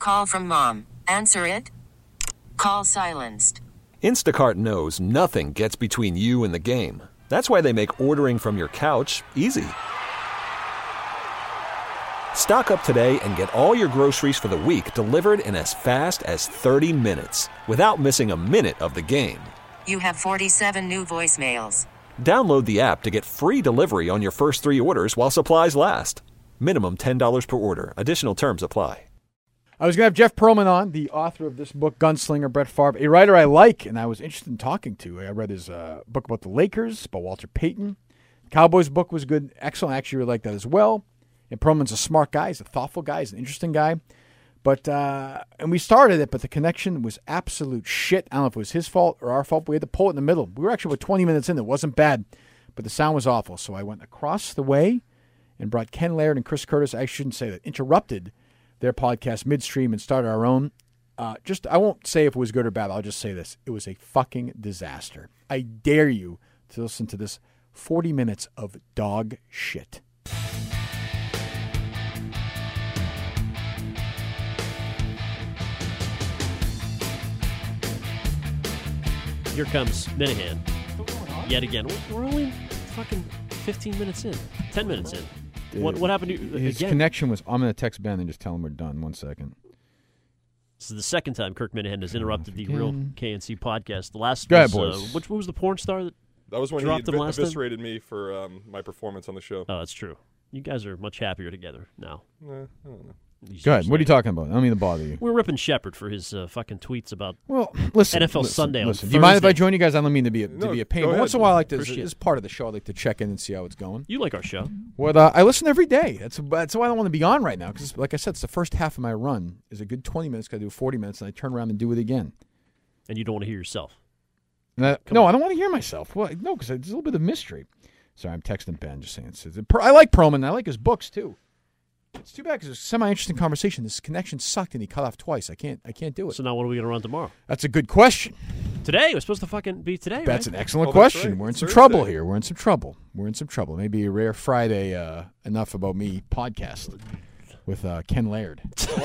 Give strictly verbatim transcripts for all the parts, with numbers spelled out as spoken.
Call from mom. Answer it. Call silenced. Instacart knows nothing gets between you and the game. That's why they make ordering from your couch easy. Stock up today and get all your groceries for the week delivered in as fast as thirty minutes without missing a minute of the game. You have forty-seven new voicemails. Download the app to get free delivery on your first three orders while supplies last. Minimum ten dollars per order. Additional terms apply. I was going to have Jeff Pearlman on, the author of this book, Gunslinger, Brett Favre, a writer I like and I was interested in talking to. I read his uh, book about the Lakers, about Walter Payton. The Cowboys book was good, excellent. I actually really liked that as well. And Pearlman's a smart guy. He's a thoughtful guy. He's an interesting guy. But, uh, and we started it, but the connection was absolute shit. I don't know if it was his fault or our fault. But we had to pull it in the middle. We were actually about twenty minutes in. It wasn't bad, but the sound was awful. So I went across the way and brought Ken Laird and Chris Curtis. I shouldn't say that. Interrupted their podcast midstream and started our own. Uh, just, I won't say if it was good or bad. I'll just say this. It was a fucking disaster. I dare you to listen to this forty minutes of dog shit. Here comes Minahan. Yet again. We're only fucking fifteen minutes in. ten minutes in. Dude, what what happened to you his again? connection was, I'm going to text Ben and just tell him we're done. One second. This is the second time Kirk Minahan has interrupted the Again. Real K N C podcast. The last Go ahead, was, boys. uh, which what was the porn star that That was when he dropped him ev- last time? eviscerated me for um, my performance on the show. Oh, that's true. You guys are much happier together now. Eh, I don't know. These Go ahead. years What are you later. talking about? I don't mean to bother you. We're ripping Shepard for his uh, fucking tweets about Well, listen. N F L listen, Sunday on listen. Do you mind if I Thursday. join you guys? I don't mean to be a, to No, be a pain. go But ahead. once in a while, I like to, Appreciate this is part of the show. I like to check in and see how it's going. You like our show. Well, uh, I listen every day. That's that's why I don't want to be on right now because, like I said, it's the first half of my run is a good twenty minutes. Got to do forty minutes, and I turn around and do it again. And you don't want to hear yourself. And I- no, I don't want to hear myself. Well, no, because there's a little bit of mystery. Sorry, I'm texting Ben, just saying. It's- it's- I like Perlman. I like his books too. It's too bad because it's a semi-interesting conversation. This connection sucked, and he cut off twice. I can't. I can't do it. So now what are we going to run tomorrow? That's a good question. Today? It was supposed to fucking be today, That's right? an excellent Well, that's question. right. We're in some Thursday. trouble here. We're in some trouble. We're in some trouble. Maybe a rare Friday uh, Enough About Me podcast with uh, Ken Laird.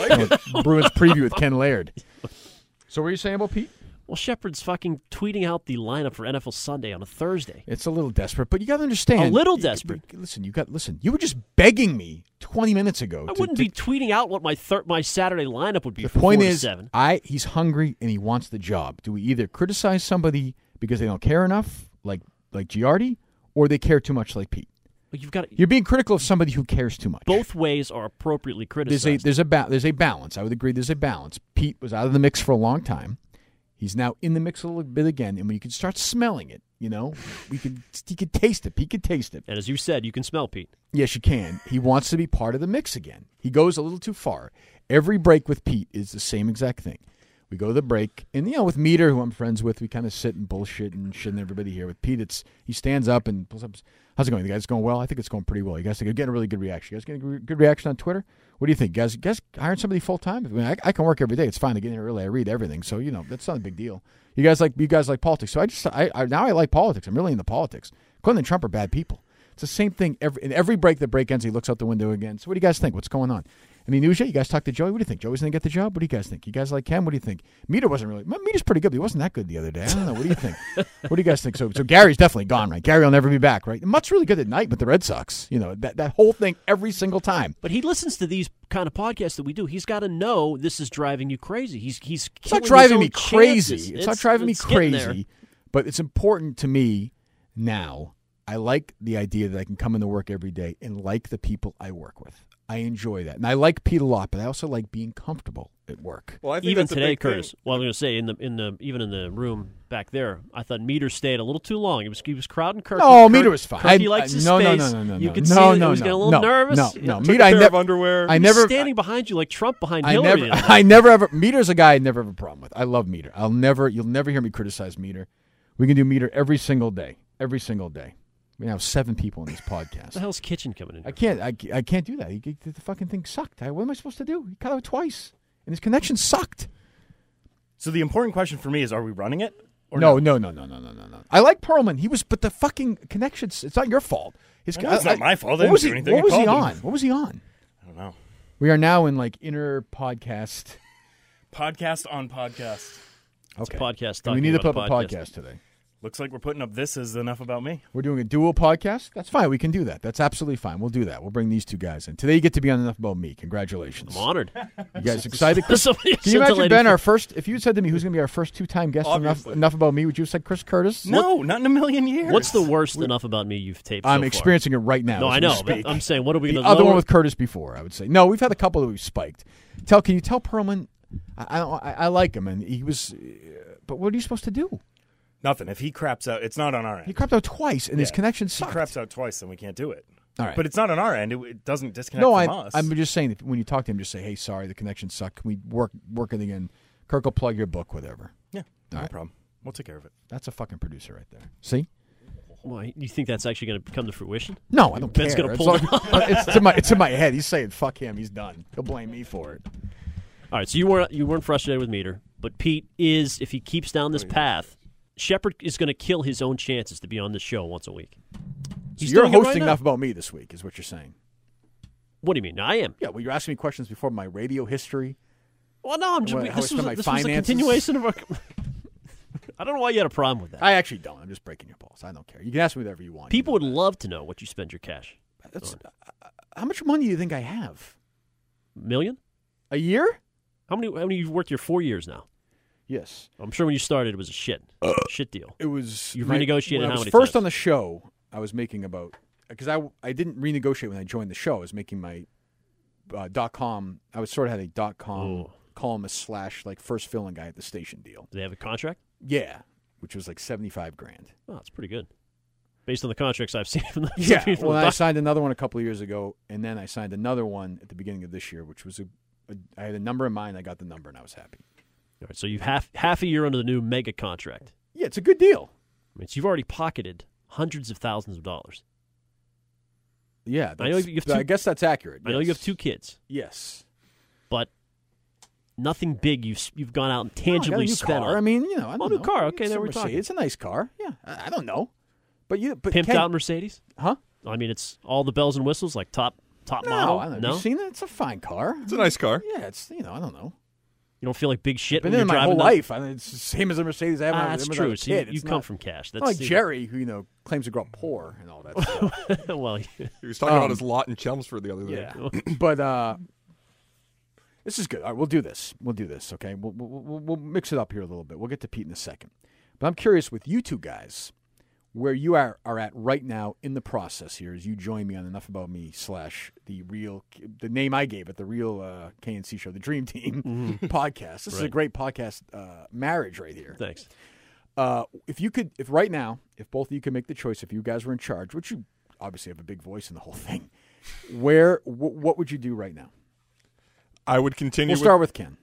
Bruins preview with Ken Laird. So what are you saying about Pete? Well, Shepard's fucking tweeting out the lineup for N F L Sunday on a Thursday. It's a little desperate, but you got to understand. A little You- desperate. Listen, you got listen. You were just begging me twenty minutes ago. I to- wouldn't to- be tweeting out what my thir- my Saturday lineup would be The for point four is, to seven. I he's hungry and he wants the job. Do we either criticize somebody because they don't care enough, like like Giardi, or they care too much, like Pete? But you've got You're being critical of somebody who cares too much. both ways are appropriately There's criticized. a there's a ba- there's a balance. I would agree. There's a balance. Pete was out of the mix for a long time. He's now in the mix a little bit again, and when you can start smelling it, you know, we could he could taste it. Pete could taste it. and as you said, you can smell Pete. Yes, you can. He wants to be part of the mix again. He goes a little too far. Every break with Pete is the same exact thing. We go to the break, and you know, with Meter, who I'm friends with, we kind of sit and bullshit and shit and everybody here. With Pete, it's he stands up and pulls up. How's it going? The guys going well? I think it's going pretty well. You guys think you're getting a really good reaction. You guys getting a good reaction on Twitter? What do you think? You guys, you guys hiring somebody full time? I mean, I, I can work every day. It's fine to get in here early. I read everything, so you know that's not a big deal. You guys like you guys like politics, so I just I, I now I like politics. I'm really into politics. Clinton and Trump are bad people. It's the same thing. Every, in every break, the break ends, he looks out the window again. So what do you guys think? What's going on? Any news yet? You guys talk to Joey? What do you think? Joey's going to get the job? What do you guys think? You guys like Ken? What do you think? Meter wasn't really... Meter's pretty good, but he wasn't that good the other day. I don't know. What do you think? What do you guys think? So so Gary's definitely gone, right? Gary will never be back, right? Mutt's really good at night with the Red Sox. You know, that, that whole thing every single time. But he listens to these kind of podcasts that we do. He's got to know this is driving you crazy. He's he's It's not killing his driving own me crazy. chances. It's, not driving it's me getting there. crazy. But it's important to me now. I like the idea that I can come into work every day and like the people I work with. I enjoy that. And I like Pete a lot, but I also like being comfortable at work. Well, I think Even that's a today, big thing. Curtis. Well, I'm going to say in the in the even in the room back there, I thought Meter stayed a little too long. He was he was crowding Kirk. No, Kirk, Meter was fine. Kirk, he I- likes I- his no, no, space. no, no, no, You no. could No, see that no, he was no, getting a little no, nervous. no, He no. took Meter, a I pair never- of underwear. I He was never- standing behind you like Trump behind I Hillary. never, the other I night. never ever. Meter's a guy I never have a problem with. I love Meter. I'll never, you'll never hear me criticize Meter. We can do Meter every single day, every single day. We have seven people in this podcast. What the hell's Kitchen coming in? I can't, I, I can't do that. He, he- the fucking thing sucked. I, what am I supposed to do? He cut out twice, and his connection sucked. So the important question for me is: are we running it? Or No, not? no, no, no, no, no, no, no. I like Perlman. He was, but the fucking connections. It's not your fault. His, I know it's not my fault. What I didn't was do he? anything. What I was he called on? him. What was he on? I don't know. We are now in like inner podcast Podcast on podcast. Okay. podcast. And we talking need to about put up a podcast. podcast today. Looks like we're putting up This Is Enough About Me. We're doing a dual podcast. That's fine. We can do that. That's absolutely fine. We'll do that. We'll bring these two guys in. Today you get to be on Enough About Me. Congratulations. I'm honored. You guys excited? Chris, Somebody can you imagine, scintillated Ben, for- our first, if you had said to me who's going to be our first two-time guest on Enough, Obviously. Enough About Me, would you have said Chris Curtis? No, not in a million years. What's the worst enough about me you've taped? I'm so far? experiencing it right now. No, as I we know. speak. But I'm saying, what are we The going to other lower? one with Curtis before, I would say. No, we've had a couple that we've spiked. Tell, can you tell Perlman? I, I, don't- I, I like him, and he was. Uh, but what are you supposed to do? Nothing. If he craps out, it's not on our end. He crapped out twice, and his Yeah. connection If he sucked. craps out twice, then we can't do it. All right. But it's not on our end. It, it doesn't disconnect No, from I, us. I'm just saying that when you talk to him, just say, "Hey, sorry, the connection sucked. Can we work work it again?" Kirk will plug your book, whatever. yeah, no All right. problem. We'll take care of it. That's a fucking producer right there. See? Why, you think that's actually going to come to fruition? No, I don't Ben's care. gonna It's, pull all- it's to my it's in my head. He's saying, "Fuck him. He's done. He'll blame me for it." All right, so you weren't you weren't frustrated with Meter, but Pete is. If he keeps down this path, Shepard is going to kill his own chances to be on this show once a week. So He's you're doing it right hosting now. Enough About Me this week, is what you're saying. What do you mean? I am. Yeah, well, you're asking me questions before my radio history. Well, no, I'm just. What, how I this spend was, my a, this was a finances? continuation of our. I don't know why you had a problem with that. I actually don't. I'm just breaking your balls. I don't care. You can ask me whatever you want. People You would know love to know what you spend your cash. that. That's, uh, how much money do you think I have? Million? A year? How many? How many you've worked here? Four years now. Yes. I'm sure when you started, it was a shit, shit deal. It was. You've my- renegotiated when I how was many first times? on the show, I was making about because I I didn't renegotiate when I joined the show. I was making my uh, dot com. I was sort of had a dot com Oh. columnist slash like first filling guy at the station deal. Do they have a contract? Yeah, which was like seventy five grand. Oh, that's pretty good, based on the contracts I've seen from the. Yeah. from the Well, I doc- signed another one a couple of years ago, and then I signed another one at the beginning of this year, which was a, a I had a number in mind. I got the number, and I was happy. All right, so you've half half a year under the new mega contract. Yeah, it's a good deal. I mean, so you've already pocketed hundreds of thousands of dollars. Yeah, I know that's- you have two- I guess that's accurate. I know you have yes. two kids, Yes. but nothing big. You've you've gone out and No, I got a tangibly new spent. car. on. I mean, you know, I don't Oh, new know. car. Okay, It's there a we're Mercedes. talking. It's a nice car. Yeah, I, I don't know, but you but Pimped Ken- out Mercedes. huh? I mean, it's all the bells and whistles, like top top No, model. I don't know. No, Have you seen it? It's a fine car. It's a nice car. Yeah, it's you know, I don't know. you don't feel like big shit Been when in you're my whole driving. life. I mean, it's the same as a Mercedes. I have Ah, when I- that's when I was true. a So kid. you, you It's come not- from cash. not That's like Jerry, who you know claims to grow up poor and all that stuff. well, He was talking Um, about his lot in Chelmsford the other day. Yeah, but uh, this is good. All right, we'll do this. We'll do this. Okay, we'll, we'll we'll we'll mix it up here a little bit. We'll get to Pete in a second. But I'm curious with you two guys, where you are are at right now in the process here as you join me on Enough About Me slash the real the name I gave it, the real uh, K N C show, the Dream Team podcast. This is a Right. great podcast uh, marriage right here. Thanks. Uh, if you could, if right now, if both of you could make the choice, if you guys were in charge, which you obviously have a big voice in the whole thing, where wh- what would you do right now? I would continue. We'll with, start with Ken.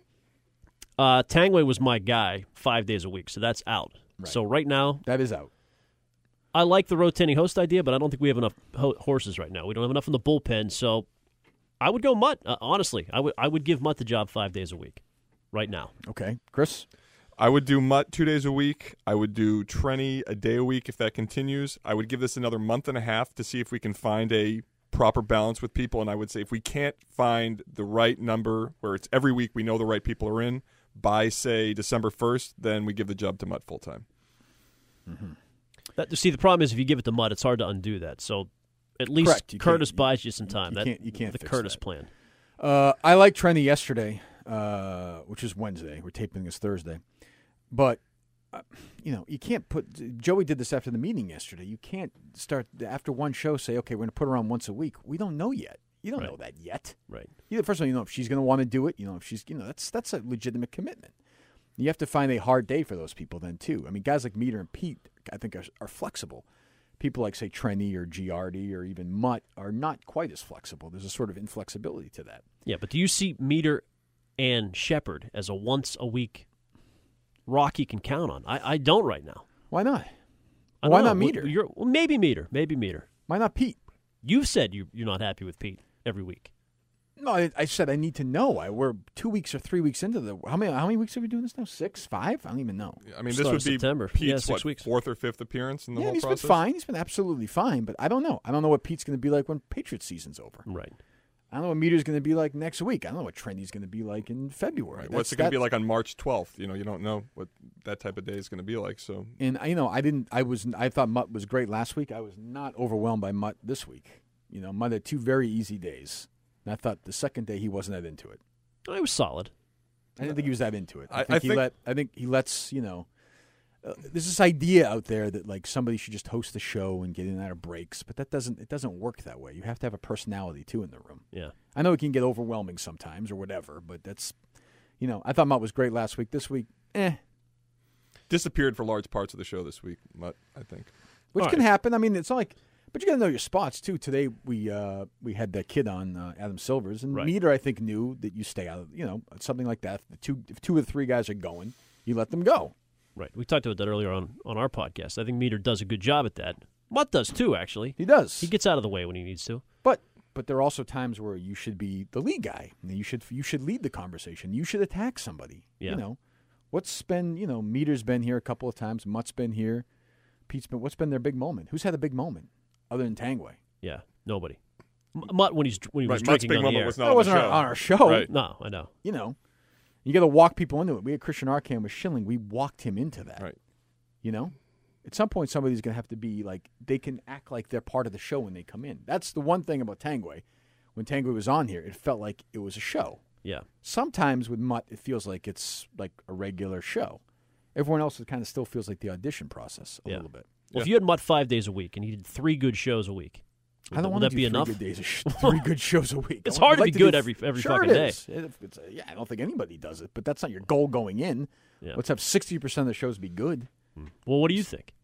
Uh, Tangway was my guy five days a week, so that's out. Right. So right now, That is out. I like the rotating host idea, but I don't think we have enough ho- horses right now. We don't have enough in the bullpen, so I would go Mutt. Uh, honestly, I would I would give Mutt the job five days a week, right now. Okay, Chris. I would do Mutt two days a week. I would do Trenny a day a week if that continues. I would give this another month and a half to see if we can find a proper balance with people. And I would say if we can't find the right number where it's every week we know the right people are in by, say, December first, then we give the job to Mutt full time. That, see, the problem is if you give it to Mutt, it's hard to undo that. So at least Correct. You Curtis can't- buys you some time. you that, can't- you can't the fix Curtis that. plan. Uh, I liked Trendy yesterday, uh, which is Wednesday. We're taping this Thursday, but uh, you know you can't put. Joey did this after the meeting yesterday. You can't start after one show say, okay, we're going to put her on once a week. We don't know yet. You don't Right. know that yet. Right. You, first of all, you know if she's going to want to do it. You know if she's, you know, that's that's a legitimate commitment. You have to find a hard day for those people then too. I mean, guys like Meter and Pete, I think are, are flexible. People like say Trenny or Giardi or even Mutt are not quite as flexible. There's a sort of inflexibility to that. Yeah, but do you see Meter and Shepard as a once a week rock you can count on? I, I don't right now. Why not? I Why don't not know. Meter? You're, well, maybe Meter. Maybe Meter. Why not Pete? You've said you, you're not happy with Pete every week. No, I, I said I need to know. I, we're two weeks or three weeks into the. How many? How many weeks are we doing this now? Six, five? I don't even know. I mean, Start this would of be September. Pete's Yeah, six what, weeks. fourth or fifth appearance in the yeah, whole he's process. been fine. He's been absolutely fine. But I don't know. I don't know what Pete's going to be like when Patriots season's over. Right. I don't know what Meter's going to be like next week. I don't know what Trendy's going to be like in February. Right. That's- What's it going to be that's- like on March twelfth? You know, you don't know what that type of day is going to be like. So, And you know, I didn't. I was. I thought Mutt was great last week. I was not overwhelmed by Mutt this week. You know, Mutt had two very easy days, and I thought the second day he wasn't that into it. It was solid. I didn't think he was that into it. I, I- think I he think- let. I think he lets. You know, uh, there's this idea out there that like somebody should just host the show and get in and out of breaks, but that doesn't. It doesn't work that way. You have to have a personality too in the room. Yeah. I know it can get overwhelming sometimes or whatever, but that's. You know, I thought Mutt was great last week. This week, eh. disappeared for large parts of the show this week, Mutt, I think. Which All can right. happen. I mean, it's not like, but you got to know your spots too. Today we uh, we had that kid on uh, Adam Silvers, and Right. Meter I think knew that you stay out of, you know, something like that. If the two if two or three guys are going, you let them go. Right. We talked about that earlier on, on our podcast. I think Meter does a good job at that. Mutt does too, actually. He does. He gets out of the way when he needs to. but but there are also times where you should be the lead guy. You should you should lead the conversation. You should attack somebody. Yeah. You know, what's been you know Meter's been here a couple of times. Mutt's been here. Pete's been. What's been their big moment? Who's had a big moment other than Tangway? Yeah. Nobody. M- Mutt when he's when he was Right, Mutt's drinking big on moment the air. was not That on the wasn't show. on on our show. Right. No, I know. You know, you got to walk people into it. We had Christian Arcand with Schilling. We walked him into that. Right. You know, at some point, somebody's going to have to be like, they can act like they're part of the show when they come in. That's the one thing about Tangway. When Tangway was on here, it felt like it was a show. Yeah. Sometimes with Mutt, it feels like it's like a regular show. Everyone else, it kind of still feels like the audition process a Yeah. little bit. Well, if you had Mutt five days a week and he did three good shows a week, I don't would want that to be do three enough? good days, of sh- three good shows a week. It's I want- hard I'd to be like good do- every- every sure fucking it day. is. It- it's a- yeah, I don't think anybody does it, but that's not your goal going in. Yeah. Let's have sixty percent of the shows be good. Well, what do you think?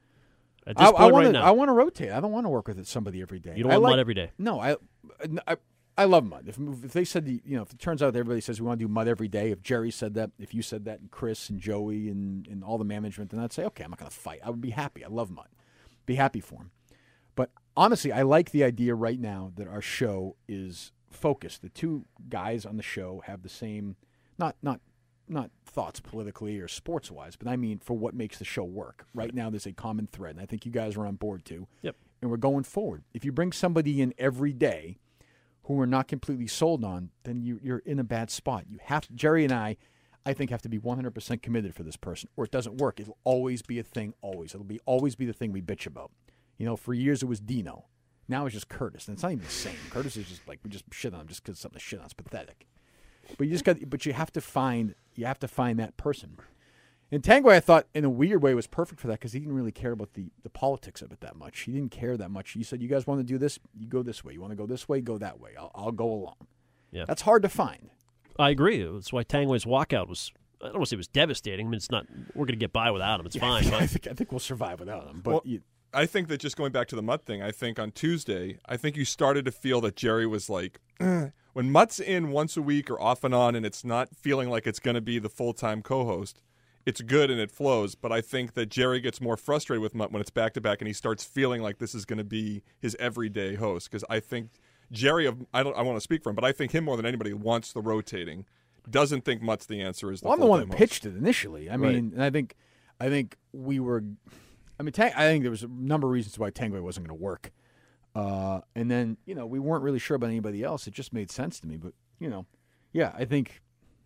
At this I, point I want right to. now, I want to rotate. I don't want to work with somebody every day. you don't I want like, Mutt every day. No, I, I, I love Mutt. If, if they said, the, you know, if it turns out that everybody says we want to do Mutt every day, if Jerry said that, if you said that, and Chris and Joey and, and all the management, then I'd say, okay, I'm not going to fight. I would be happy. I love Mutt. Be happy for him. But honestly, I like the idea right now that our show is focused. The two guys on the show have the same, not not not thoughts politically or sports wise, but I mean for what makes the show work. Right now, there's a common thread, and I think you guys are on board too. Yep. And we're going forward. If you bring somebody in every day who we're not completely sold on, then you, you're in a bad spot. You have Jerry and I, I think, have to be one hundred percent committed for this person, or it doesn't work. It'll always be a thing. Always, it'll be always be the thing we bitch about. You know, for years it was Dino. Now it's just Curtis, and it's not even the same. Curtis is just like we just shit on him just because something to shit on. It's pathetic. But you just got. But you have to find. You have to find that person. And Tangway, I thought, in a weird way, was perfect for that because he didn't really care about the, the politics of it that much. He didn't care that much. He said, "You guys want to do this? You go this way. You want to go this way? Go that way. I'll, I'll go along." Yeah. That's hard to find. I agree. That's why Tangway's walkout was. I don't want to say it was devastating. I mean, it's not. We're going to get by without him. It's fine. I But think I think we'll survive without him. But Well, you, I think that just going back to the Mutt thing, I think on Tuesday, I think you started to feel that Jerry was like, "Ugh." When Mutt's in once a week or off and on, and it's not feeling like it's going to be the full time co host, it's good and it flows. But I think that Jerry gets more frustrated with Mutt when it's back to back, and he starts feeling like this is going to be his everyday host. Because I think Jerry, of I don't, I want to speak for him, but I think him more than anybody wants the rotating. Doesn't think Mutt's the answer. Is the well, I'm the one full-time that host. pitched it initially. I Right. mean, and I think I think we were. I mean, Tang, I think there was a number of reasons why Tangway wasn't going to work. Uh, and then you know we weren't really sure about anybody else. It just made sense to me. But you know, yeah, I think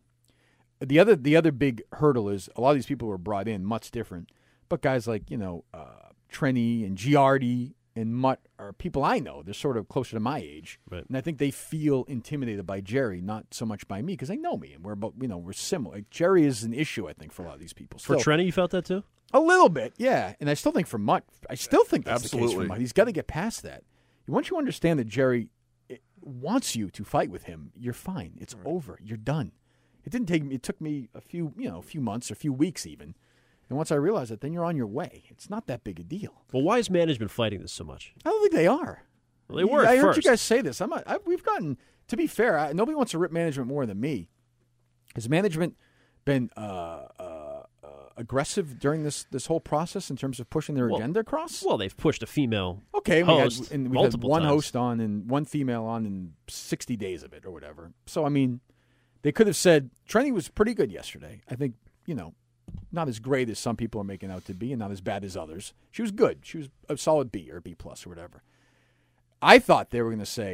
the other the other big hurdle is a lot of these people were brought in. Mutt's different, but guys like you know uh, Trenny and Giardi and Mutt are people I know. They're sort of closer to my age, Right. and I think they feel intimidated by Jerry, not so much by me because they know me and we're about you know we're similar. Like, Jerry is an issue, I think, for a lot of these people. for Still, Trenny, you felt that too? a little bit, yeah. And I still think for Mutt, I still think that's the case for Absolutely. Mutt. He's got to get past that. Once you understand that Jerry eh, wants you to fight with him, you're fine. It's over. You're done. It didn't take me. It took me a few, you know, a few months, or a few weeks even. And once I realized that, then you're on your way. It's not that big a deal. Well, why is management fighting this so much? I don't think they are. Well, they were I at heard first. you guys say this. I'm not, I, we've gotten, to be fair, I, nobody wants to rip management more than me. Has management been uh, uh, uh, aggressive during this this whole process in terms of pushing their Well- agenda across? Well, they've pushed a female Okay, we host had, and we had multiple one times. host on and one female on in sixty days of it or whatever. So, I mean, they could have said, Trenny was pretty good yesterday. I think, you know, not as great as some people are making out to be and not as bad as others. She was good. She was a solid B or B plus or whatever. I thought they were going to say,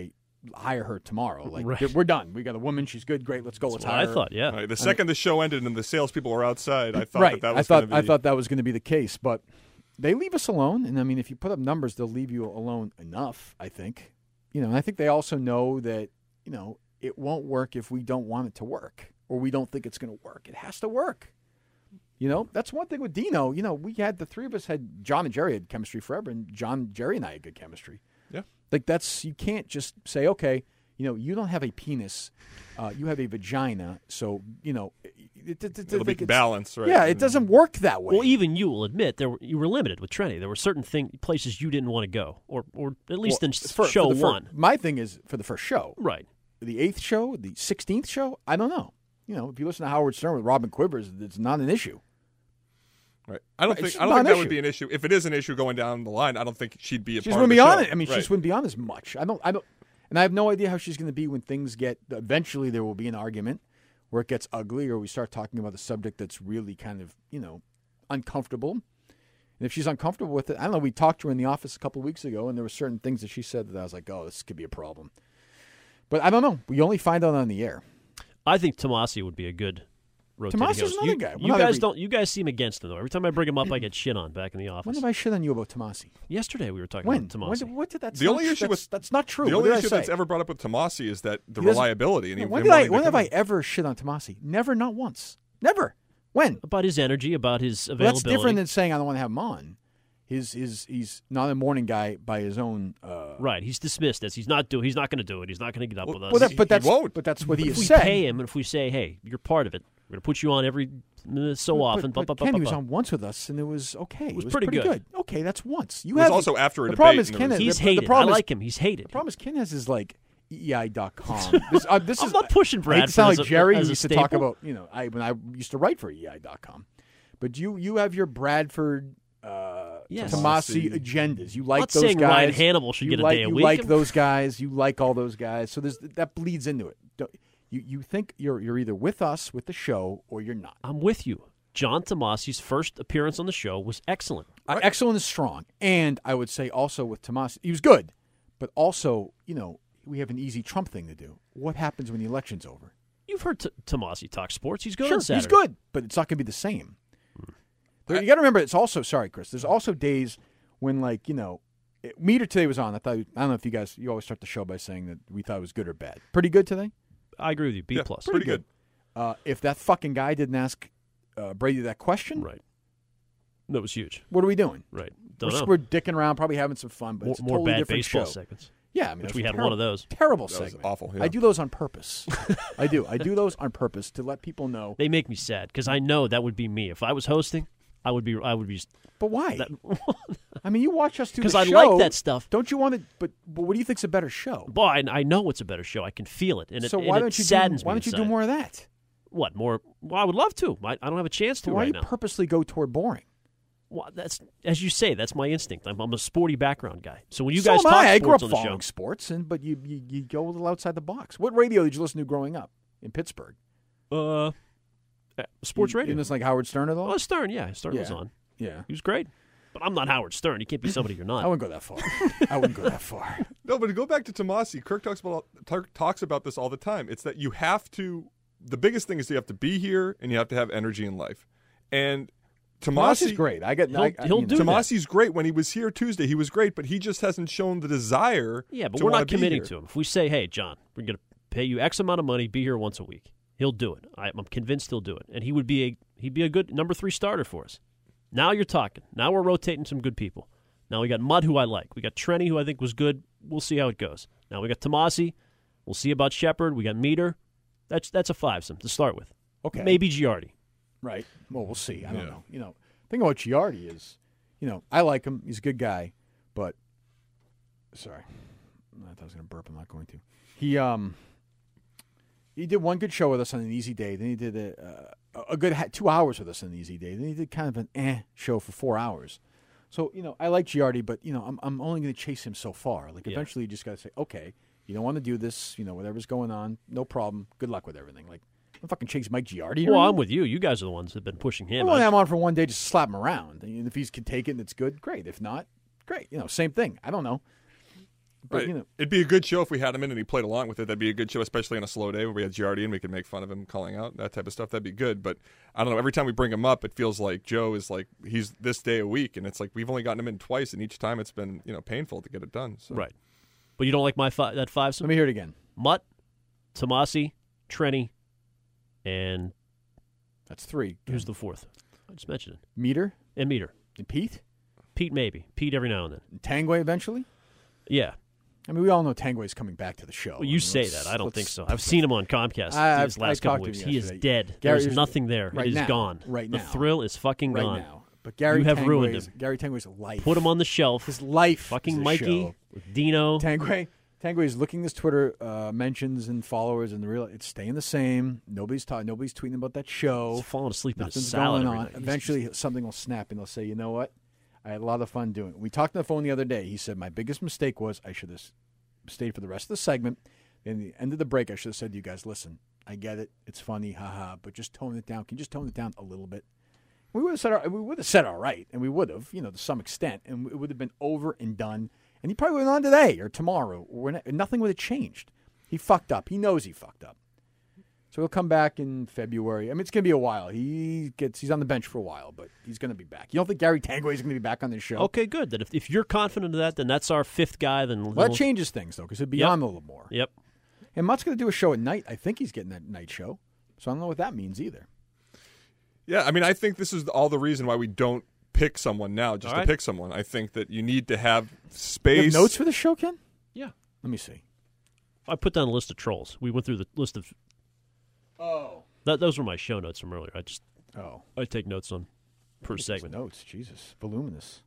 hire her tomorrow. Like Right. we're done. We got a woman. She's good. Great. Let's go. That's Let's what hire I her. thought. Yeah. Right, the second the show ended and the salespeople were outside, I thought right. that, that was I thought gonna be, I thought that was going to be the case, but they leave us alone. And I mean, if you put up numbers, they'll leave you alone enough. I think. You know, and I think they also know that you know it won't work if we don't want it to work or we don't think it's going to work. It has to work. You know, that's one thing with Dino. You know, we had the three of us had John and Jerry had chemistry forever, and John, Jerry, and I had good chemistry. Yeah. Like that's you can't just say, okay, you know, you don't have a penis, uh, you have a vagina, so you know, it, it, it, it'll like be it's- balanced, right? Yeah, it doesn't work that way. Well, even you will admit there were, you were limited with Trenny. There were certain thing, places you didn't want to go, or or at least Well, in for- for show the fir- one. my thing is for the first show, Right. the eighth show, the sixteenth show. I don't know. You know, if you listen to Howard Stern with Robin Quivers, it's not an issue. Right. I don't Right, think it's I don't not think an that would issue. be an issue. If it is an issue going down the line, I don't think she'd be a She just part of wouldn't the be on show. it. I mean, she Right. just wouldn't be on as much. I don't. I don't. And I have no idea how she's going to be when things get. Eventually, there will be an argument where it gets ugly, or we start talking about a subject that's really kind of you know uncomfortable. And if she's uncomfortable with it, I don't know. We talked to her in the office a couple of weeks ago, and there were certain things that she said that I was like, "Oh, this could be a problem." But I don't know. We only find out on the air. I think Tomasi would be a good rotating Tomasi's host. another you, guy. Well, You not guys every- don't. You guys seem against him though. Every time I bring him up, I get shit on back in the When office. have I shit on you about Tomasi? Yesterday we were talking When? about When Tomasi. did, what did that? The only issue that's, with- that's not true. The What only did I issue say? that's ever brought up with Tomasi is that the He doesn't- reliability. And he, when him did I? wanting to When have come I in. ever shit on Tomasi? Never, not once. Never. When? About his energy, about his Well, availability. that's different than saying I don't want to have him on. His, his, he's not a morning guy by his own. Uh, right. He's dismissed as he's not do. He's not going to do it. He's not going to get up Well, with us. Well, that, He- but he that's won't. but that's what he if has we said. pay him and if we say, "Hey, you're part of it. We're going to put you on every uh, so But- often." But, ba- but ba- Ken, ba- he was ba- on once with us, and it was okay. It was was pretty pretty good. Okay, that's once. You It was have also after a the problem debate is and Ken. there was- has- He's the, hated. The problem I is, like him. He's hated. The problem is Ken has his like E I dot com. This, uh, this I'm is, not pushing I hate Bradford to sound as like a- Jerry as a used to talk staple. about. You know, I when I used to write for E I dot com, but you you have your Bradford. Uh, Yes. Tomasi Tomasi. agendas. You like not those saying guys. Ryan Hannibal should you get a like, day a you week. like those guys. You like all those guys. So there's that bleeds into it. Don't, you you think you're you're either with us with the show or you're not. I'm with you. John Tomasi's first appearance on the show was excellent. Uh, excellent is strong, and I would say also with Tomasi, he was good, but also you know we have an easy Trump thing to do. What happens when the election's over? You've heard T- Tomasi talk sports. He's good Sure, on Saturday. he's good, but it's not going to be the same. There, you got to remember, it's also sorry, Chris. There's also days when, like you know, it, Meter today was on. I thought I don't know if you guys you always start the show by saying that we thought it was good or bad. Pretty good today. I agree with you. B Yeah, plus. pretty good. Uh, if that fucking guy didn't ask uh, Brady that question, Right. That was huge. what are we doing? Right. Don't We're, know. we're dicking around, probably having some fun, but more it's a more totally bad different baseball show. segments. Yeah, I mean, Which it was we a had terrible, one of those. Terrible That was segment. awful, yeah. I do those on purpose. I do. I do those on purpose to let people know. They make me sad because I know that would be me if I was hosting. I would be. I would be. But why? That, I mean, you watch us do the because show. I like that stuff. Don't you want to? But, but what do you think's a better show? Boy, I, I know it's a better show. I can feel it, and it, so and why it don't you saddens do? Why me don't you do inside. more of that? What more? Well, I would love to. I, I don't have a chance to Why right do now. you purposely go toward boring? Well, that's as you say. That's my instinct. I'm, I'm a sporty background guy. So when you so guys am talk I. I grew up sports on the following show, sports, and but you, you you go a little outside the box. What radio did you listen to growing up in Pittsburgh? uh, uh, sports You- radio. You listen like Howard Stern at all? Oh, Stern. Yeah, Stern Yeah. was on. Yeah. He was great. But I'm not Howard Stern. You can't be somebody you're I not. wouldn't go that far. I wouldn't go that far. No, but to go back to Tomasi, Kirk talks about Kirk talks about this all the time. It's that you have to. The biggest thing is you have to be here and you have to have energy in life. And Tomasi's Tomasi, great. I get. He'll- I, I, he'll you know, do that. Tomasi's great. When he was here Tuesday, he was great, but he just hasn't shown the desire. Yeah, but to we're wanna not be committing here. to him. If we say, "Hey, John, we're going to pay you X amount of money, be here once a week," he'll do it. I, I'm convinced he'll do it, and he would be a he'd be a good number three starter for us. Now you're talking. Now we're rotating some good people. Now we got Mudd, who I like. We got Trenny, who I think was good. We'll see how it goes. Now we got Tomasi. We'll see about Shepard. We got Meter. That's that's a five-some to start with. Okay. Maybe Giardi. Right. Well, we'll see. I don't Yeah. know. You know, the thing about Giardi is, you know, I like him. He's a good guy, but sorry, I thought I was going to burp. I'm not going to. He um, he did one good show with us on an easy day. Then he did a uh, a good ha- two hours with us on an easy day. Then he did kind of an eh show for four hours. So you know, I like Giardi, but you know, I'm I'm only going to chase him so far. Like Yeah. eventually, you just got to say, okay, you don't want to do this. You know, whatever's going on, no problem. Good luck with everything. Like, I'm fucking chase Mike Giardi. Well, around. I'm with you. You guys are the ones that have been pushing I him. want to I- have him on for one day, just slap him around. And if he can take it and it's good, great. If not, great. You know, same thing. I don't know. But, Right. you know, It'd be a good show if we had him in and he played along with it. That'd be a good show, especially on a slow day where we had Giardi and we could make fun of him calling out, that type of stuff. That'd be good. But I don't know. Every time we bring him up, it feels like Joe is like he's this day a week, and it's like we've only gotten him in twice, and each time it's been you know painful to get it done. So. Right. But you don't like my fi- that five? let me hear it again. Mutt, Tomasi, Trenny, and That's three. who's the fourth? I just mentioned it. Meter And Meter. and Pete Pete maybe. Pete every now and then. and Tangway eventually. Yeah. I mean, we all know Tangway's coming back to the show. Well, I you mean, say let's- that. I don't let's- think so. I've seen him on Comcast I- these I've- last I couple talked to weeks. him He is yesterday. dead. Gary, There's is- nothing there. right it is now, gone. right the now. thrill is fucking right gone. now. But Gary You have Tangway's, ruined him. Gary Tangway's life. Put him on the shelf. His life. Fucking is a Mikey, show. with Dino. Tangway. Tangway's looking his Twitter uh, mentions and followers, and the real it's staying the same. Nobody's talking. Nobody's tweeting about that show. He's falling asleep in his Nothing's salad going every on. night. He's Eventually, something will snap, and they'll say, "You know what? I had a lot of fun doing it." We talked on the phone the other day. He said, "My biggest mistake was I should have stayed for the rest of the segment. In the end of the break, I should have said to you guys, listen, I get it. It's funny, haha, but just tone it down. Can you just tone it down a little bit?" We would have said, our, we would have said all right, and we would have, you know, to some extent, and it would have been over and done. And he probably went on today or tomorrow, or when, nothing would have changed. He fucked up. He knows he fucked up. So he'll come back in February. I mean, it's going to be a while. He gets he's on the bench for a while, but he's going to be back. You don't think Gary Tangway is going to be back on this show? Okay, good. Then if, if you're confident of that, then that's our fifth guy. Then Well, that changes things, though, because it'd be Yep. on a little more. Yep. And Mutt's going to do a show at night. I think he's getting that night show. So I don't know what that means either. Yeah, I mean, I think this is all the reason why we don't pick someone now, just All to right. pick someone. I think that you need to have You space. have notes for the show, Ken? Yeah. Let me see. I put down a list of trolls. We went through the list of. Oh. That, those were my show notes from earlier. I just Oh. I take notes on per segment, Notes. Jesus. Voluminous.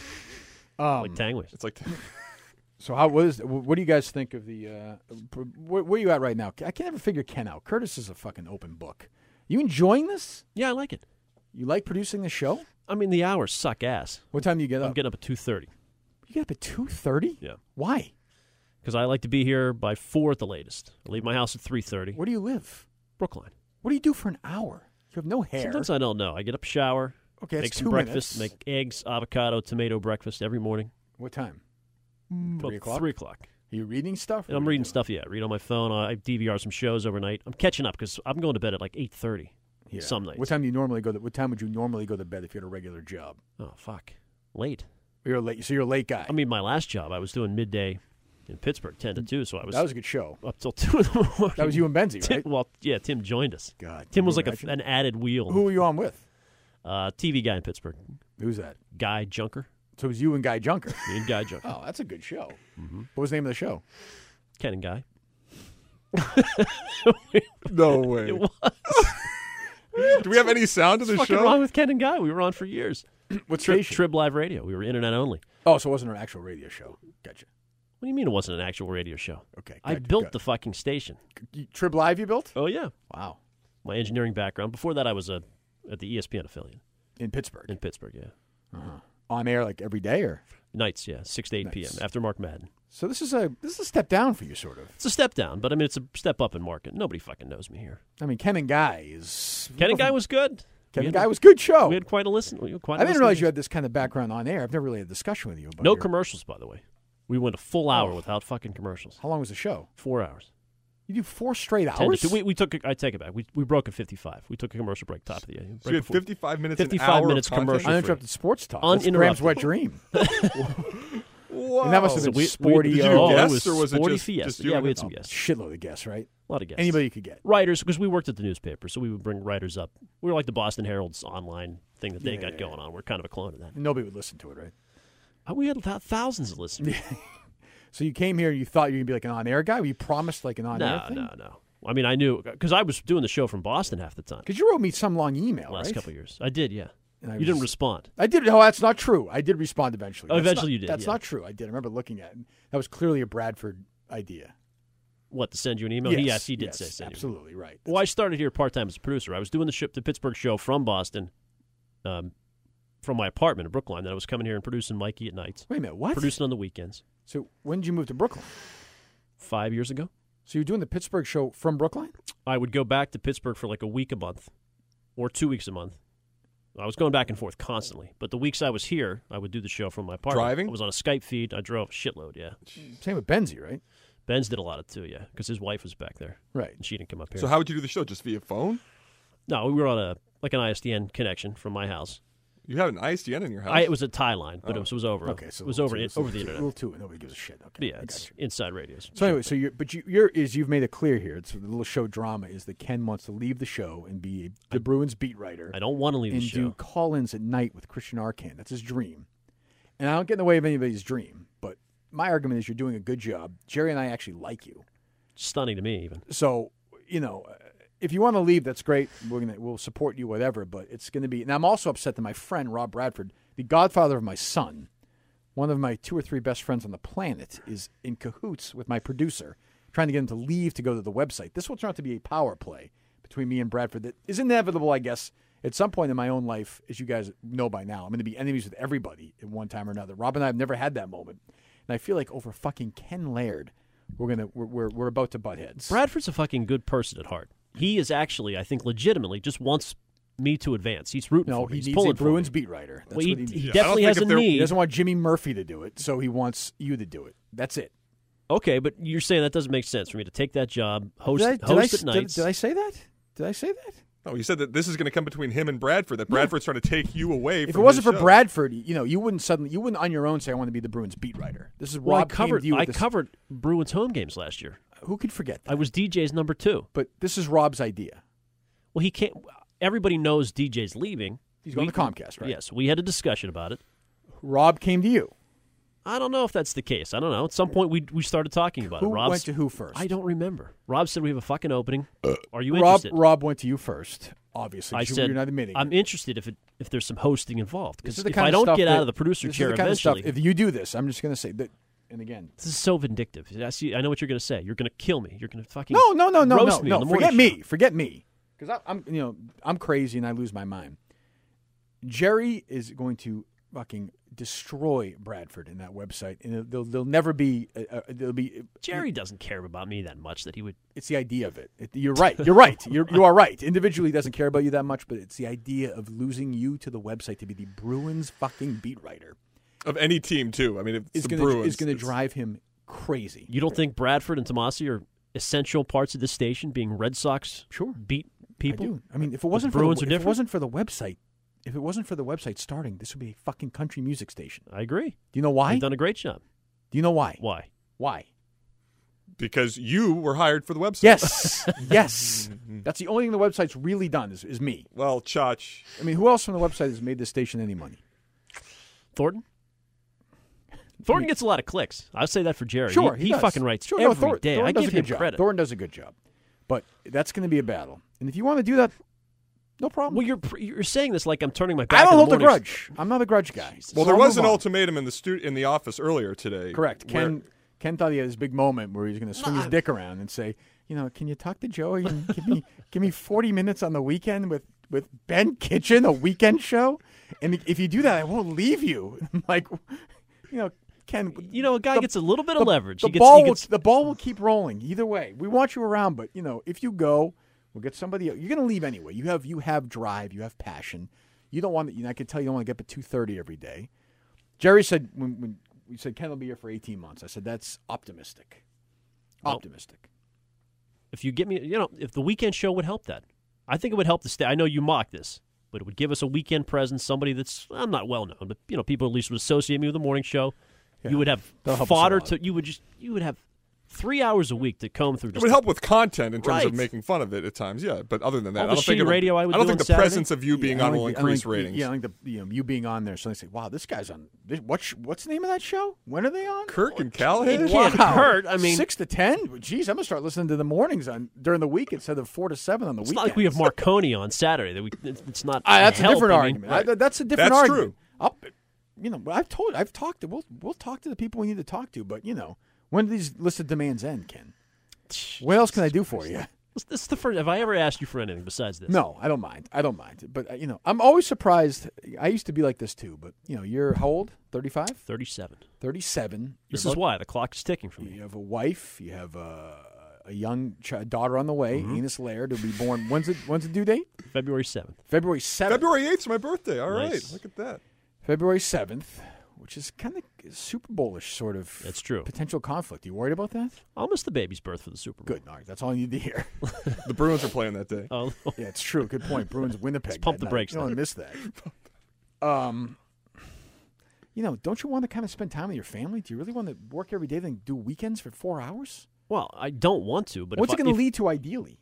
Um, like Tangways. It's like So how what is what do you guys think of the uh, where, where are you at right now? I can never figure Ken out. Curtis is a fucking open book. You enjoying this? Yeah, I like it. You like producing the show? I mean, the hours suck ass. What time do you get I'm up? getting up at two thirty. You get up at two thirty? Yeah, Why? because I like to be here by four at the latest. I leave my house at three thirty. Where do you live? Brookline. What do you do for an hour? You have no hair. Sometimes I don't know. I get up, shower, Okay, that's make some two breakfast, minutes. make eggs, avocado, tomato breakfast every morning. What time? About Three o'clock? Three o'clock. Are you reading stuff? And or I'm what are you reading doing? stuff. Yeah, read on my phone. I D V R some shows overnight. I'm catching up because I'm going to bed at like eight thirty. Yeah. Some nights. What time do you normally go? To, what time would you normally go to bed if you had a regular job? Oh fuck, late. You're a late. So you're a late guy. I mean, my last job, I was doing midday in Pittsburgh, ten to two. So I was, that was a good show. up till two in the morning. That was you and Benzie, Tim, right? well, yeah, Tim joined us. God, Tim can was you like a, imagine? an added wheel. Who were you on with? Uh, T V guy in Pittsburgh, Who's that? Guy Junker. So it was you and Guy Junker. Me and Guy Junker. Oh, that's a good show. Mm-hmm. What was the name of the show? Ken and Guy. no way. It was. Do we have any sound of the What's fucking show? wrong with Ken and Guy? We were on for years. What Trib, station? Trib Live Radio. We were internet only. Oh, so it wasn't an actual radio show. Gotcha. What do you mean it wasn't an actual radio show? Okay. I gotcha, built gotcha. the fucking station. You- Trib Live you built? Oh yeah, Wow. my engineering background. Before that, I was a at the E S P N affiliate In Pittsburgh. in Pittsburgh. Yeah, On air like every day or? nights. Yeah, six to eight p.m. Nice. after Mark Madden. So this is a this is a step down for you, sort of. It's a step down, but I mean it's a step up in market. Nobody fucking knows me here. I mean, Ken and Guy is. Ken and Guy was good. Ken We and had- Guy was good show. We had quite a listen. we had Quite a I didn't listening realize you list. had this kind of background on air. I've never really had a discussion with you about No your- commercials, by the way. We went a full hour Oh. without fucking commercials. How long was the show? Four hours. You do four straight Ten to hours. two. We, we took. A, I take it back. We we broke at fifty-five. We took a commercial break top of the. So Break you had before- fifty-five minutes, fifty-five an hour minutes of content? commercial. Uninterrupted sports talk. That's Graham's Uninterrupted. wet dream. Whoa. And that must have So been we- we- sporty. Did you uh, do Oh, it guests, was or was it sporty just- fiesta. just you Yeah, and we it? had some Oh, guests. shitload of guests, right? A lot of guests. Anybody you could get. Writers, because we worked at the newspaper, so we would bring writers up. We were like the Boston Herald's online thing that they Yeah, got yeah, going on. We're kind of a clone of that. Nobody would listen to it, right? Uh, We had th- thousands of listeners. So you came here, you thought you were going to be like an on-air guy? Were you promised like an on-air no, thing? no, no. I mean, I knew because I was doing the show from Boston half the time. Because you wrote me some long email, Last right? couple of years, I did. Yeah, And I you didn't was- respond. I did. No, that's not true. I did respond eventually. Oh, That's eventually not- you did, That's yeah. not true. I did. I remember looking at it. That was clearly a Bradford idea. What to send you an email? yes, yes, he did yes, say send you. absolutely right. Well, I started here part time as a producer. I was doing the ship, the Pittsburgh show from Boston, um, from my apartment in Brookline. Then I was coming here and producing Mikey at nights, Wait a minute. What? producing on the weekends. So when did you move to Brooklyn? Five years ago, So you're doing the Pittsburgh show from Brookline? I would go back to Pittsburgh for like a week a month, or two weeks a month, I was going back and forth constantly. But the weeks I was here, I would do the show from my apartment. Driving? I was on a Skype feed. I drove a shitload, yeah. Same with Benzie, right? Ben's did a lot of it too, yeah, because his wife was back there. Right. And she didn't come up here. So how would you do the show? Just via phone? No, we were on a like an I S D N connection from my house. You have an I S D N in your house? I, it was a tie line, but Oh. it, was, it was over. Okay, so it was a over little it, too- over the a little internet. too- Nobody gives a shit. Okay. But yeah, I it's got you. inside radios. So anyway, so you're, but you, you're is you've made it clear here. It's the little show drama is that Ken wants to leave the show and be a, the Bruins beat writer I don't want to leave and the do show. call-ins at night with Christian Arcand. That's his dream, and I don't get in the way of anybody's dream. But my argument is you're doing a good job. Jerry and I actually like you, Stunning to me, even. so you know. If you want to leave, that's great. We're gonna we'll support you, whatever. But it's going to be. And I'm also upset that my friend Rob Bradford, the godfather of my son, one of my two or three best friends on the planet, is in cahoots with my producer, trying to get him to leave to go to the website. This will turn out to be a power play between me and Bradford that is inevitable, I guess, at some point in my own life, as you guys know by now. I'm going to be enemies with everybody at one time or another. Rob and I have never had that moment, and I feel like over fucking Ken Laird, we're gonna we're we're, we're about to butt heads. Bradford's a fucking good person at heart. He is actually, I think, legitimately just wants me to advance. He's rooting No, for me. he He's needs pulling a Bruins for me. beat writer. That's Well, he, what he needs. he Yeah, I don't definitely think has if a there- He need. doesn't want Jimmy Murphy to do it, so he wants you to do it. That's it. Okay, but you're saying that doesn't make sense for me to take that job, host, Did I, did I, host did, at nights. did I say that? Did I say that? No, you said that this is going to come between him and Bradford, that Bradford's trying to take you away If from it wasn't his for show. Bradford, you know, you wouldn't suddenly, you wouldn't on your own say, I want to be the Bruins beat writer. This is well, I Rob came covered, to you with I this- covered Bruins home games last year. Who could forget that? I was D J's number two. But this is Rob's idea. Well, he can't. Everybody knows D J's leaving. He's going We- to Comcast, right? Yes, we had a discussion about it. Rob came to you. I don't know if that's the case. I don't know. At some point, we we started talking about Who it. Rob's, went to who first? I don't remember. Rob said we have a fucking opening. Are you Rob, interested? Rob went to you first, obviously. I 'cause you- said you're not admitting I'm it. interested if it if there's some hosting involved. This Because is the if kind I of don't stuff get that- out of the producer this chair is the kind of stuff, eventually, if you do this, I'm just going to say that. And again, this is so vindictive. I see. I know what you're going to say. You're going to kill me. You're going to fucking no, no, no, no, roast no, me no. on the morning Forget show. me. Forget me. Because I'm, you know, I'm crazy and I lose my mind. Jerry is going to fucking destroy Bradford in that website, and it'll, there'll, there'll never be. Uh, uh, there'll be. Jerry doesn't care about me that much that he would. It's the idea of it. it you're right. You're right. You're you are right. Individually, he doesn't care about you that much, but it's the idea of losing you to the website to be the Bruins fucking beat writer Of any team, too. I mean, it's is the going Bruins. is going to It's- drive him crazy. You don't think Bradford and Tomasi are essential parts of this station, being Red Sox Sure. beat people? I do. I mean, if it wasn't Bruins for are the, if it different? wasn't for the website, if it wasn't for the website starting, this would be a fucking country music station. I agree. Do you know why? They've done a great job. Do you know why? Why? Why? Because you were hired for the website. Yes, yes. That's the only thing the website's really done is, is me. Well, Chach, I mean, who else from the website has made this station any money? Thornton? Thornton gets a lot of clicks. I'll say that for Jerry. Sure, he, he, he does. fucking writes sure, no, every Thor- day. Thornton I does give a good him job. credit. Thornton does a good job, but that's going to be a battle. And if you want to do that, no problem. Well, you're pr- you're saying this like I'm turning my back. I don't on hold the a morning grudge. I'm not a grudge guy. well, So there I'll was move an on. ultimatum in the stu- in the office earlier today. Correct. where- Ken Ken thought he had this big moment where he was going to swing his dick around and say, you know, can you talk to Joey and give me give me forty minutes on the weekend with, with Ben Kitchen, a weekend show? And if you do that, I won't leave you. I'm like, you know, Ken. You know, a guy the- gets a little bit the, of leverage. The he gets, ball he gets, will, the ball will keep rolling either way. We want you around, but you know, if you go, we'll get somebody. You're going to leave anyway. You have you have drive. You have passion. You don't want. You know, I can tell you don't want to get up at two thirty every day. Jerry said when when we said Ken will be here for eighteen months. I said that's optimistic. Well, Optimistic. if you get me, you know, if the weekend show would help that, I think it would help the state. I know you mock this, but it would give us a weekend presence. Somebody that's I'm not well known, but you know, people at least would associate me with the morning show. Yeah. You would have That'll help us a fodder lot. to. You would just. You would have three hours a week to comb through. It Just would help with content in terms Right. of making fun of it at times, yeah. But other than that, All I the don't think shitty it'll- radio I would I don't do think on the Saturday. presence of you being Yeah, I on don't will think- I don't increase think- ratings. Yeah, I think the you, know, you being on there, so they say, "Wow, this guy's on. This, what's what's the name of that show? When are they on?" Kirk and Callahan. It can't Wow. hurt. I mean, six to ten. Jeez, I'm gonna start listening to the mornings on during the week instead of four to seven on the it's weekends. not like we have Marconi on Saturday. That we. It's it's not. Ah, that's help, a different I mean, argument. I- that's a different That's argument. true. I'll, you know, I've told, I've talked to. We'll we'll talk to the people we need to talk to. But you know, when do these listed demands end, Ken? What else can I do for you? This this is the first. Have I ever asked you for anything besides this? No, I don't mind. I don't mind. But uh, you know, I'm always surprised. I used to be like this too. But you know, you're how old? thirty-five? Thirty-seven. thirty-seven. This You're is about- why the clock is ticking for me. You have a wife. You have a, a young ch- daughter on the way, Mm-hmm. Enos Laird, to be born. When's it? When's the due date? February seventh. February seventh. February eighth is my birthday. All right, Nice. look at that. February seventh, which is kind of Super Bowl-ish sort of That's true. potential conflict. You worried about that? I'll miss the baby's birth for the Super Bowl. Good. All right. That's all you need to hear. The Bruins are playing that day. Oh, Yeah, it's true. Good point. Bruins Winnipeg. Let's pump that the night. brakes You don't then. miss that. Um, you know, don't you want to kind of spend time with your family? Do you really want to work every day, then do weekends for four hours? well, I don't want to, but What's if it I- going to if- lead to ideally?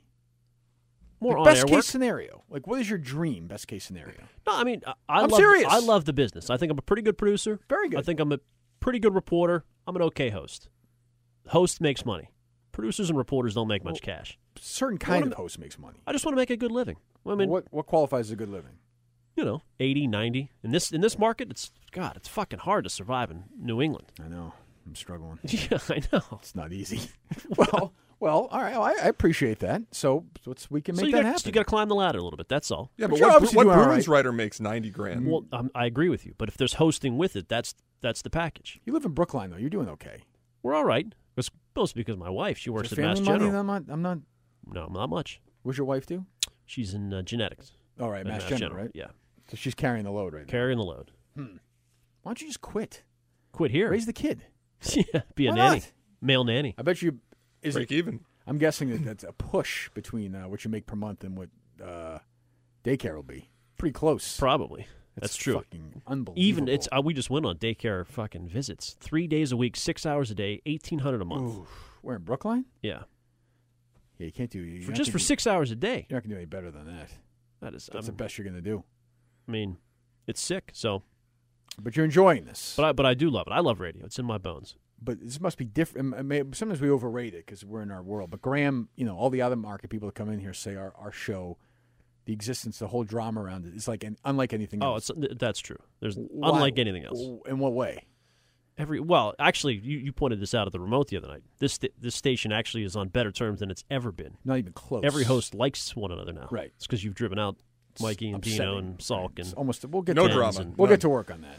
more Like, on best air case work? scenario. Like, what is your dream? Best case scenario. No, I mean, I, I I'm love. serious. I love the business. I think I'm a pretty good producer. Very good. I think I'm a pretty good reporter. I'm an okay host. Host makes money. Producers and reporters don't make much cash. Certain kind What of am- host makes money. I just want to make a good living. I mean, what what qualifies as a good living? you know, eighty, ninety. In this in this market, it's God, it's fucking hard to survive in New England. I know. I'm struggling. Yeah, I know. It's not easy. well, well, all right. Well, I, I appreciate that. So let's we can So make you that got happen. you got to climb the ladder a little bit. That's all. Yeah, But but you're what, obviously what doing all Bruins right. writer makes ninety grand? Well, um, I agree with you, but if there's hosting with it, that's that's the package. You live in Brookline, though. You're doing okay. We're all right. It's mostly because my wife, she works Is at there Mass family money? General. I'm not. I'm not. No, not much. What's your wife do? She's in uh, genetics. All right, at Mass, General, right? Yeah, So she's carrying the load right now. carrying the load. Why don't you just quit? Quit here. Raise the kid. yeah, be a Why nanny, not? male nanny. I bet you. Is Break it, even. I'm guessing that that's a push between uh, what you make per month and what uh, daycare will be. Pretty close. Probably. That's It's true. Fucking unbelievable. Even it's uh, we just went on daycare fucking visits, three days a week, six hours a day, eighteen hundred a month. Ooh, we're in Brookline. Yeah, Yeah, you can't do. You're for not just gonna for do- six hours a day. You're not gonna do any better than that. That is, That's the um, best you're gonna do. I mean, it's sick. So, But you're enjoying this. but I but I do love it. I love radio. It's in my bones. but this must be different. I mean, sometimes we overrate it because we're in our world. But Graham, you know, all the other market people that come in here say our, our show, the existence, the whole drama around it is like an, unlike anything Oh, else. it's that's true. There's Why- unlike anything else. In what way? Every well, actually, you, you pointed this out at the remote the other night. This sta- this station actually is on better terms than it's ever been. Not even close. Every host likes one another now. Right. It's because you've driven out Mikey and Dino upsetting. and Salk It's and almost. We'll get No to drama. and- We'll None. get to work on that.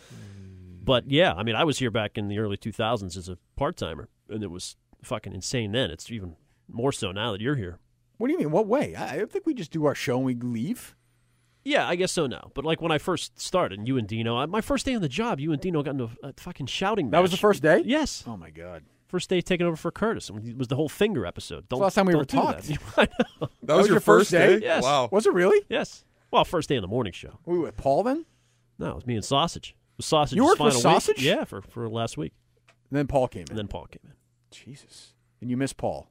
But yeah, I mean, I was here back in the early two thousands as a part timer, and it was fucking insane then. It's even more so now that you're here. What do you mean? What way? I, I think we just do our show and we leave. Yeah, I guess so now. But like when I first started, and you and Dino, I, my first day on the job, you and Dino got into a, a fucking shouting match. That was the first day. Yes. Oh my god. First day taking over for Curtis. It was the whole finger episode. Don't, the last time we don't ever do talked. that. I know. That was, was your your first first day? day? Yes. Wow. Was it really? Yes. Well, first day on the morning show. We were with Paul then. No, it was me and Sausage. It was Sausage. You worked for Sausage? Yeah, for, for last week. And then Paul came in. And then Paul came in. Jesus. And you miss Paul,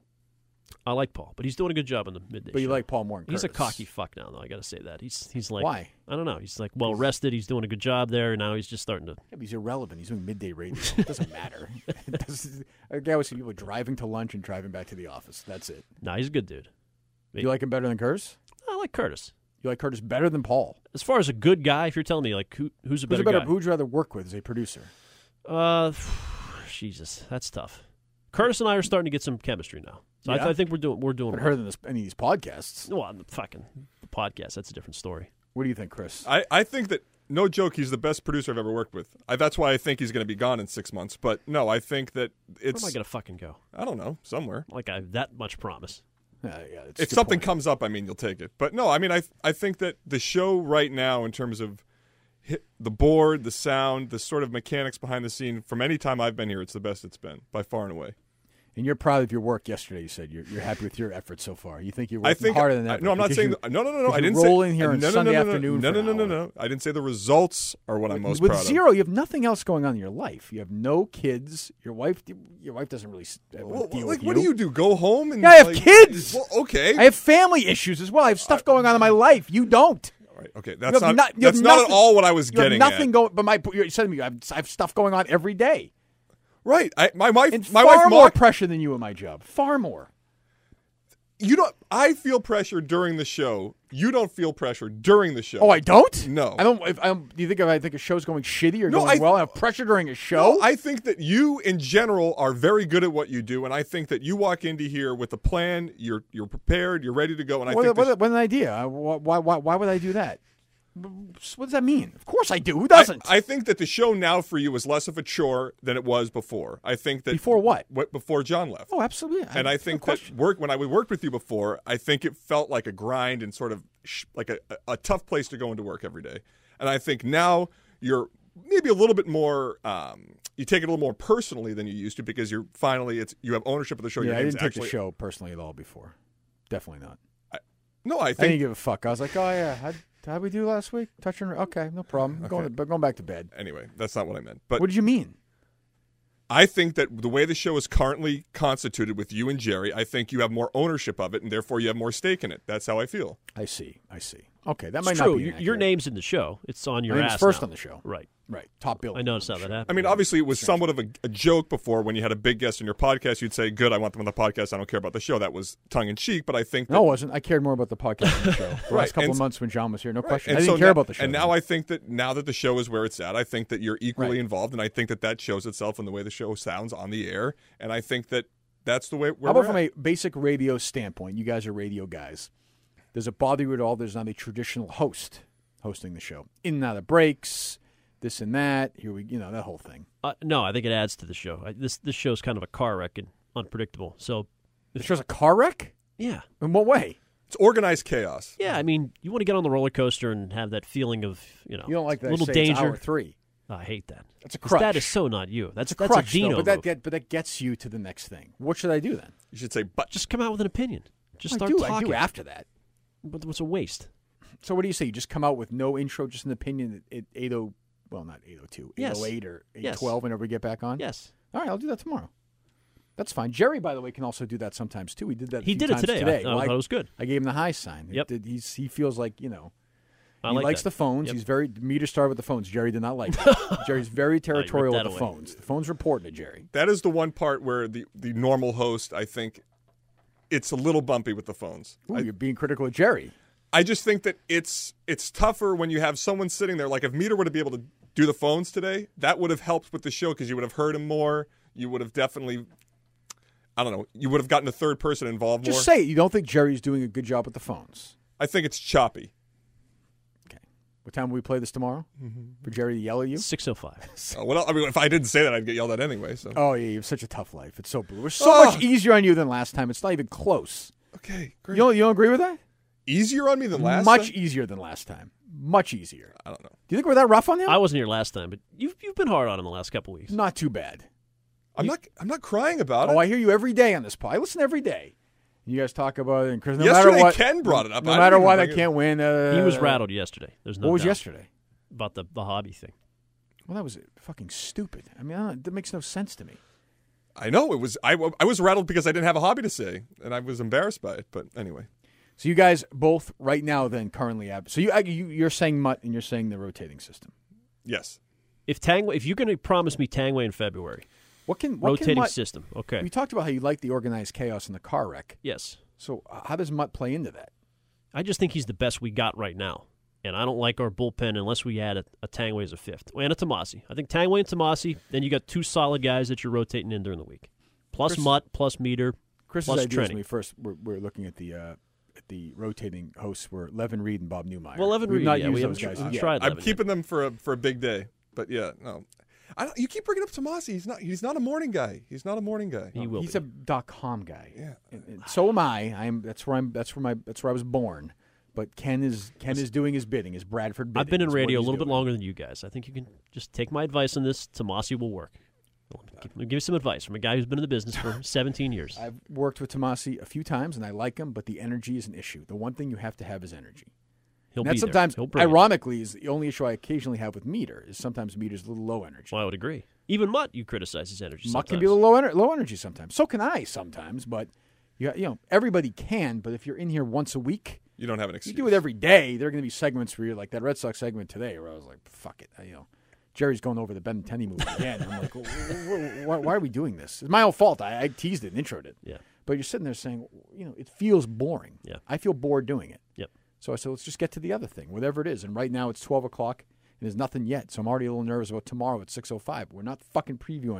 I like Paul, but he's doing a good job on the midday but you show. like Paul more than He's a Curtis. cocky fuck now, though. I got to say that. He's he's like Why? I don't know. He's like well rested. He's doing a good job there. And now he's just starting to. Yeah, but he's irrelevant. He's doing midday radio. It doesn't matter. It doesn't- I always see people driving to lunch and driving back to the office. That's it. Nah, he's a good dude. You like him better than Curtis? I like Curtis. You like Curtis better than Paul? As far as a good guy, if you're telling me like who who's a Who's better, a better? guy? Who'd you rather work with as a producer? Uh, Jesus, that's tough. Curtis and I are starting to get some chemistry now, so I, Yeah? th- I think we're doing we're I doing. haven't well. heard of this, any of these podcasts. Well, the fucking the podcast. That's a different story. What do you think, Chris? I, I think that, no joke, he's the best producer I've ever worked with. I, that's why I think he's going to be gone in six months. But no, I think that Where it's, am I gonna fucking go? I don't know, somewhere. Like I have that much promise. Uh, yeah, it's a If good something point. comes up, I mean, you'll take it. But no, I mean, I I think that the show right now, in terms of hit, the board, the sound, the sort of mechanics behind the scene, from any time I've been here, it's the best it's been, by far and away. And you're proud of your work yesterday. You said you're, you're happy with your efforts so far. You think you're I working think harder than I, ever. no, I'm not because saying you- the, no, no, no, no. because I you didn't roll say in here on no, no, Sunday no, no, afternoon No, for no, an no, no, hour. no. I didn't say the results are what I'm most with proud zero, you have nothing else going on in your life. You have no kids. Your wife, your wife doesn't really uh, of. Well, deal like, with what do you do? Go home and Yeah, I have like, kids! Well, okay. I have family issues as well. I have stuff going on in my life. You don't. All right, okay, You that's have not no- you have that's not at nothing- all what I was You have getting nothing at. going. But my, you said to me, I have, I have stuff going on every day, Right. I, my wife, and my far wife more mocked. pressure than you in my job. Far more. You don't. I feel pressure during the show. You don't feel pressure during the show. Oh, I don't. No. I don't. If, I don't do you think if I think a show's going shitty or No, going I- well, I have pressure during a show? No, I think that you, in general, are very good at what you do, and I think that you walk into here with a plan. You're you're prepared. You're ready to go. And I what, think what, this- what an idea. I- Why, why, why would I do that? What does that mean? Of course I do. Who doesn't? I, I think that the show now for you is less of a chore than it was before. I think that Before what? what before John left. oh, absolutely. And I think no that work when I worked with you before, I think it felt like a grind and sort of sh- like a, a, a tough place to go into work every day. And I think now you're maybe a little bit more. Um, you take it a little more personally than you used to because you're finally it's you have ownership of the show. Yeah, Your I name's didn't take actually, the show personally at all before. Definitely not. No, I I didn't think give a fuck. I was like, oh yeah, how'd, how'd we do last week? Touching. Okay, no problem. Okay. Going, but going back to bed. anyway. That's not what I meant. But What did you mean? I think that the way the show is currently constituted with you and Jerry, I think you have more ownership of it, and therefore you have more stake in it. That's how I feel. I see. I see. Okay, that It's might true. not be Your, your inaccurate. name's in the show. It's on your My name's ass first now. on the show. Right. Right. Top bill. I noticed how that happened. I mean, obviously, it was somewhat of a, a joke before when you had a big guest in your podcast. You'd say, "Good, I want them on the podcast. I don't care about the show." That was tongue in cheek, but I think that, No, it wasn't. I cared more about the podcast than the show. The Right, last couple and of s- months when John was here, no question. And I didn't so care now- about the show. And then. now I think that now that the show is where it's at, I think that you're equally Right. involved, and I think that that shows itself in the way the show sounds on the air. And I think that that's the way. Where How about we're from at. a basic radio standpoint? You guys are radio guys. Does it bother you at all? There's not a traditional host hosting the show. In and out of breaks, this and that. Here we, you know, that whole thing. Uh, no, I think it adds to the show. I, this this show's kind of a car wreck and unpredictable. So, The show's a car wreck. yeah. In what way? It's organized chaos. Yeah, I mean, you want to get on the roller coaster and have that feeling of, you know, You don't like that? I little say it's danger. hour three. I hate that. That's a 'Cause crutch. That is so not you. That's It's a that's crutch, a Dino though, but that move. get but that gets you to the next thing. What should I do then? You should say, "But Just come out with an opinion. Just I start do. talking. I do after that. But what's a waste? So what do you say? You just come out with no intro, just an opinion at eight oh, well, not eight oh two, Yes. eight oh eight or eight Yes. twelve whenever we get back on? Yes. All right, I'll do that tomorrow. That's fine. Jerry, by the way, can also do that sometimes, too. He did that a He few did it times today. I- today. I Well, thought it was good. I gave him the high sign. It Yep. did- he's, he feels like, you know, I he like likes that. the phones. Yep. He's very, meter started with the phones. Jerry did not like it. Jerry's very territorial that with the away. phones. The phones report to Jerry. that is the one part where the the normal host, I think, it's a little bumpy with the phones." Ooh, I, you're being critical of Jerry. I just think that it's it's tougher when you have someone sitting there. Like if Meter were to be able to do the phones today, that would have helped with the show because you would have heard him more. You would have definitely, I don't know, you would have gotten a third person involved Just more. say it. You don't think Jerry's doing a good job with the phones. I think it's choppy. Okay. What time will we play this tomorrow? For Jerry to yell at you? six oh five. Uh, well, I mean, if I didn't say that, I'd get yelled at anyway. So Oh, yeah, you have such a tough life. It's so blue. We're so Oh. much easier on you than last time. It's not even close. okay, You great. don't, you don't agree with that? Easier on me than last Much time? easier than last time. Much easier. I don't know. Do you think we're that rough on him? I wasn't here last time, but you've you've been hard on him the last couple weeks. Not too bad. I'm not. I'm not crying about Oh, it. I hear you every day on this pod. I listen every day. You guys talk about it, and Chris. No Yesterday, matter what, Ken brought it up. No I didn't matter even what, I bring it- can't win. Uh, He was rattled yesterday. There's no What was doubt yesterday? about the, the hobby thing. Well, that was fucking stupid. I mean, I don't, that makes no sense to me. I know it was. I, I was rattled because I didn't have a hobby to say, and I was embarrassed by it. But anyway, So you guys both right now, then currently have. So you, I- you you're saying Mutt and you're saying the rotating system. yes. If Tangway, if you're going to promise me Tangway in February, What can what rotating can Mutt, system, okay? We talked about how you like the organized chaos in the car wreck. Yes, So uh, how does Mutt play into that? I just think he's the best we got right now, and I don't like our bullpen unless we add a, a Tangway as a fifth and a Tomasi. I think Tangway and Tomasi. Then you got two solid guys that you're rotating in during the week, plus Chris- Mutt, plus Meter, Chris's plus idea was Trenny. when we first were, were looking at the uh, at the rotating hosts were Levin Reed and Bob Newmeyer. Well, Levin We've Reed, not yeah, used we those haven't guys. tr- yet. tried I'm Levin keeping them for a for a big day. But yeah, no. I don't, you keep bringing up Tomasi. He's not. He's not a morning guy. He's not a morning guy. He will He's be. a dot com guy. Yeah. And, and so am I. I am. That's where I'm. That's where my. That's where I was born. But Ken is Ken is doing his bidding. His Bradford bidding. I've been in is what radio a he's little bit doing. longer than you guys. I think you can just take my advice on this. Tomasi will work. Let me give you some advice from a guy who's been in the business for seventeen years. I've worked with Tomasi a few times, and I like him. But the energy is an issue. The one thing you have to have is energy. He'll And that be there. sometimes, He'll bring it. ironically, is the only issue I occasionally have with Meter. Is sometimes Meter's a little low energy. Well, I would agree. Even Mutt, you criticize his energy. Muck can sometimes. be a little low, ener- low energy sometimes. So can I sometimes. But you, you know, everybody can. But if you're in here once a week, You don't have an you excuse. do it every day. There are going to be segments where you're like that Red Sox segment today, where I was like, "Fuck it," I, you know. Jerry's going over the Benintendi movie again. I'm like, why, why are we doing this? It's my own fault. I, I teased it and introed it. Yeah. But you're sitting there saying, you know, it feels boring. Yeah. I feel bored doing it. Yep. So I said, let's just get to the other thing, whatever it is. And right now it's twelve o'clock and there's nothing yet. So I'm already a little nervous about tomorrow at six oh five. We're not fucking previewing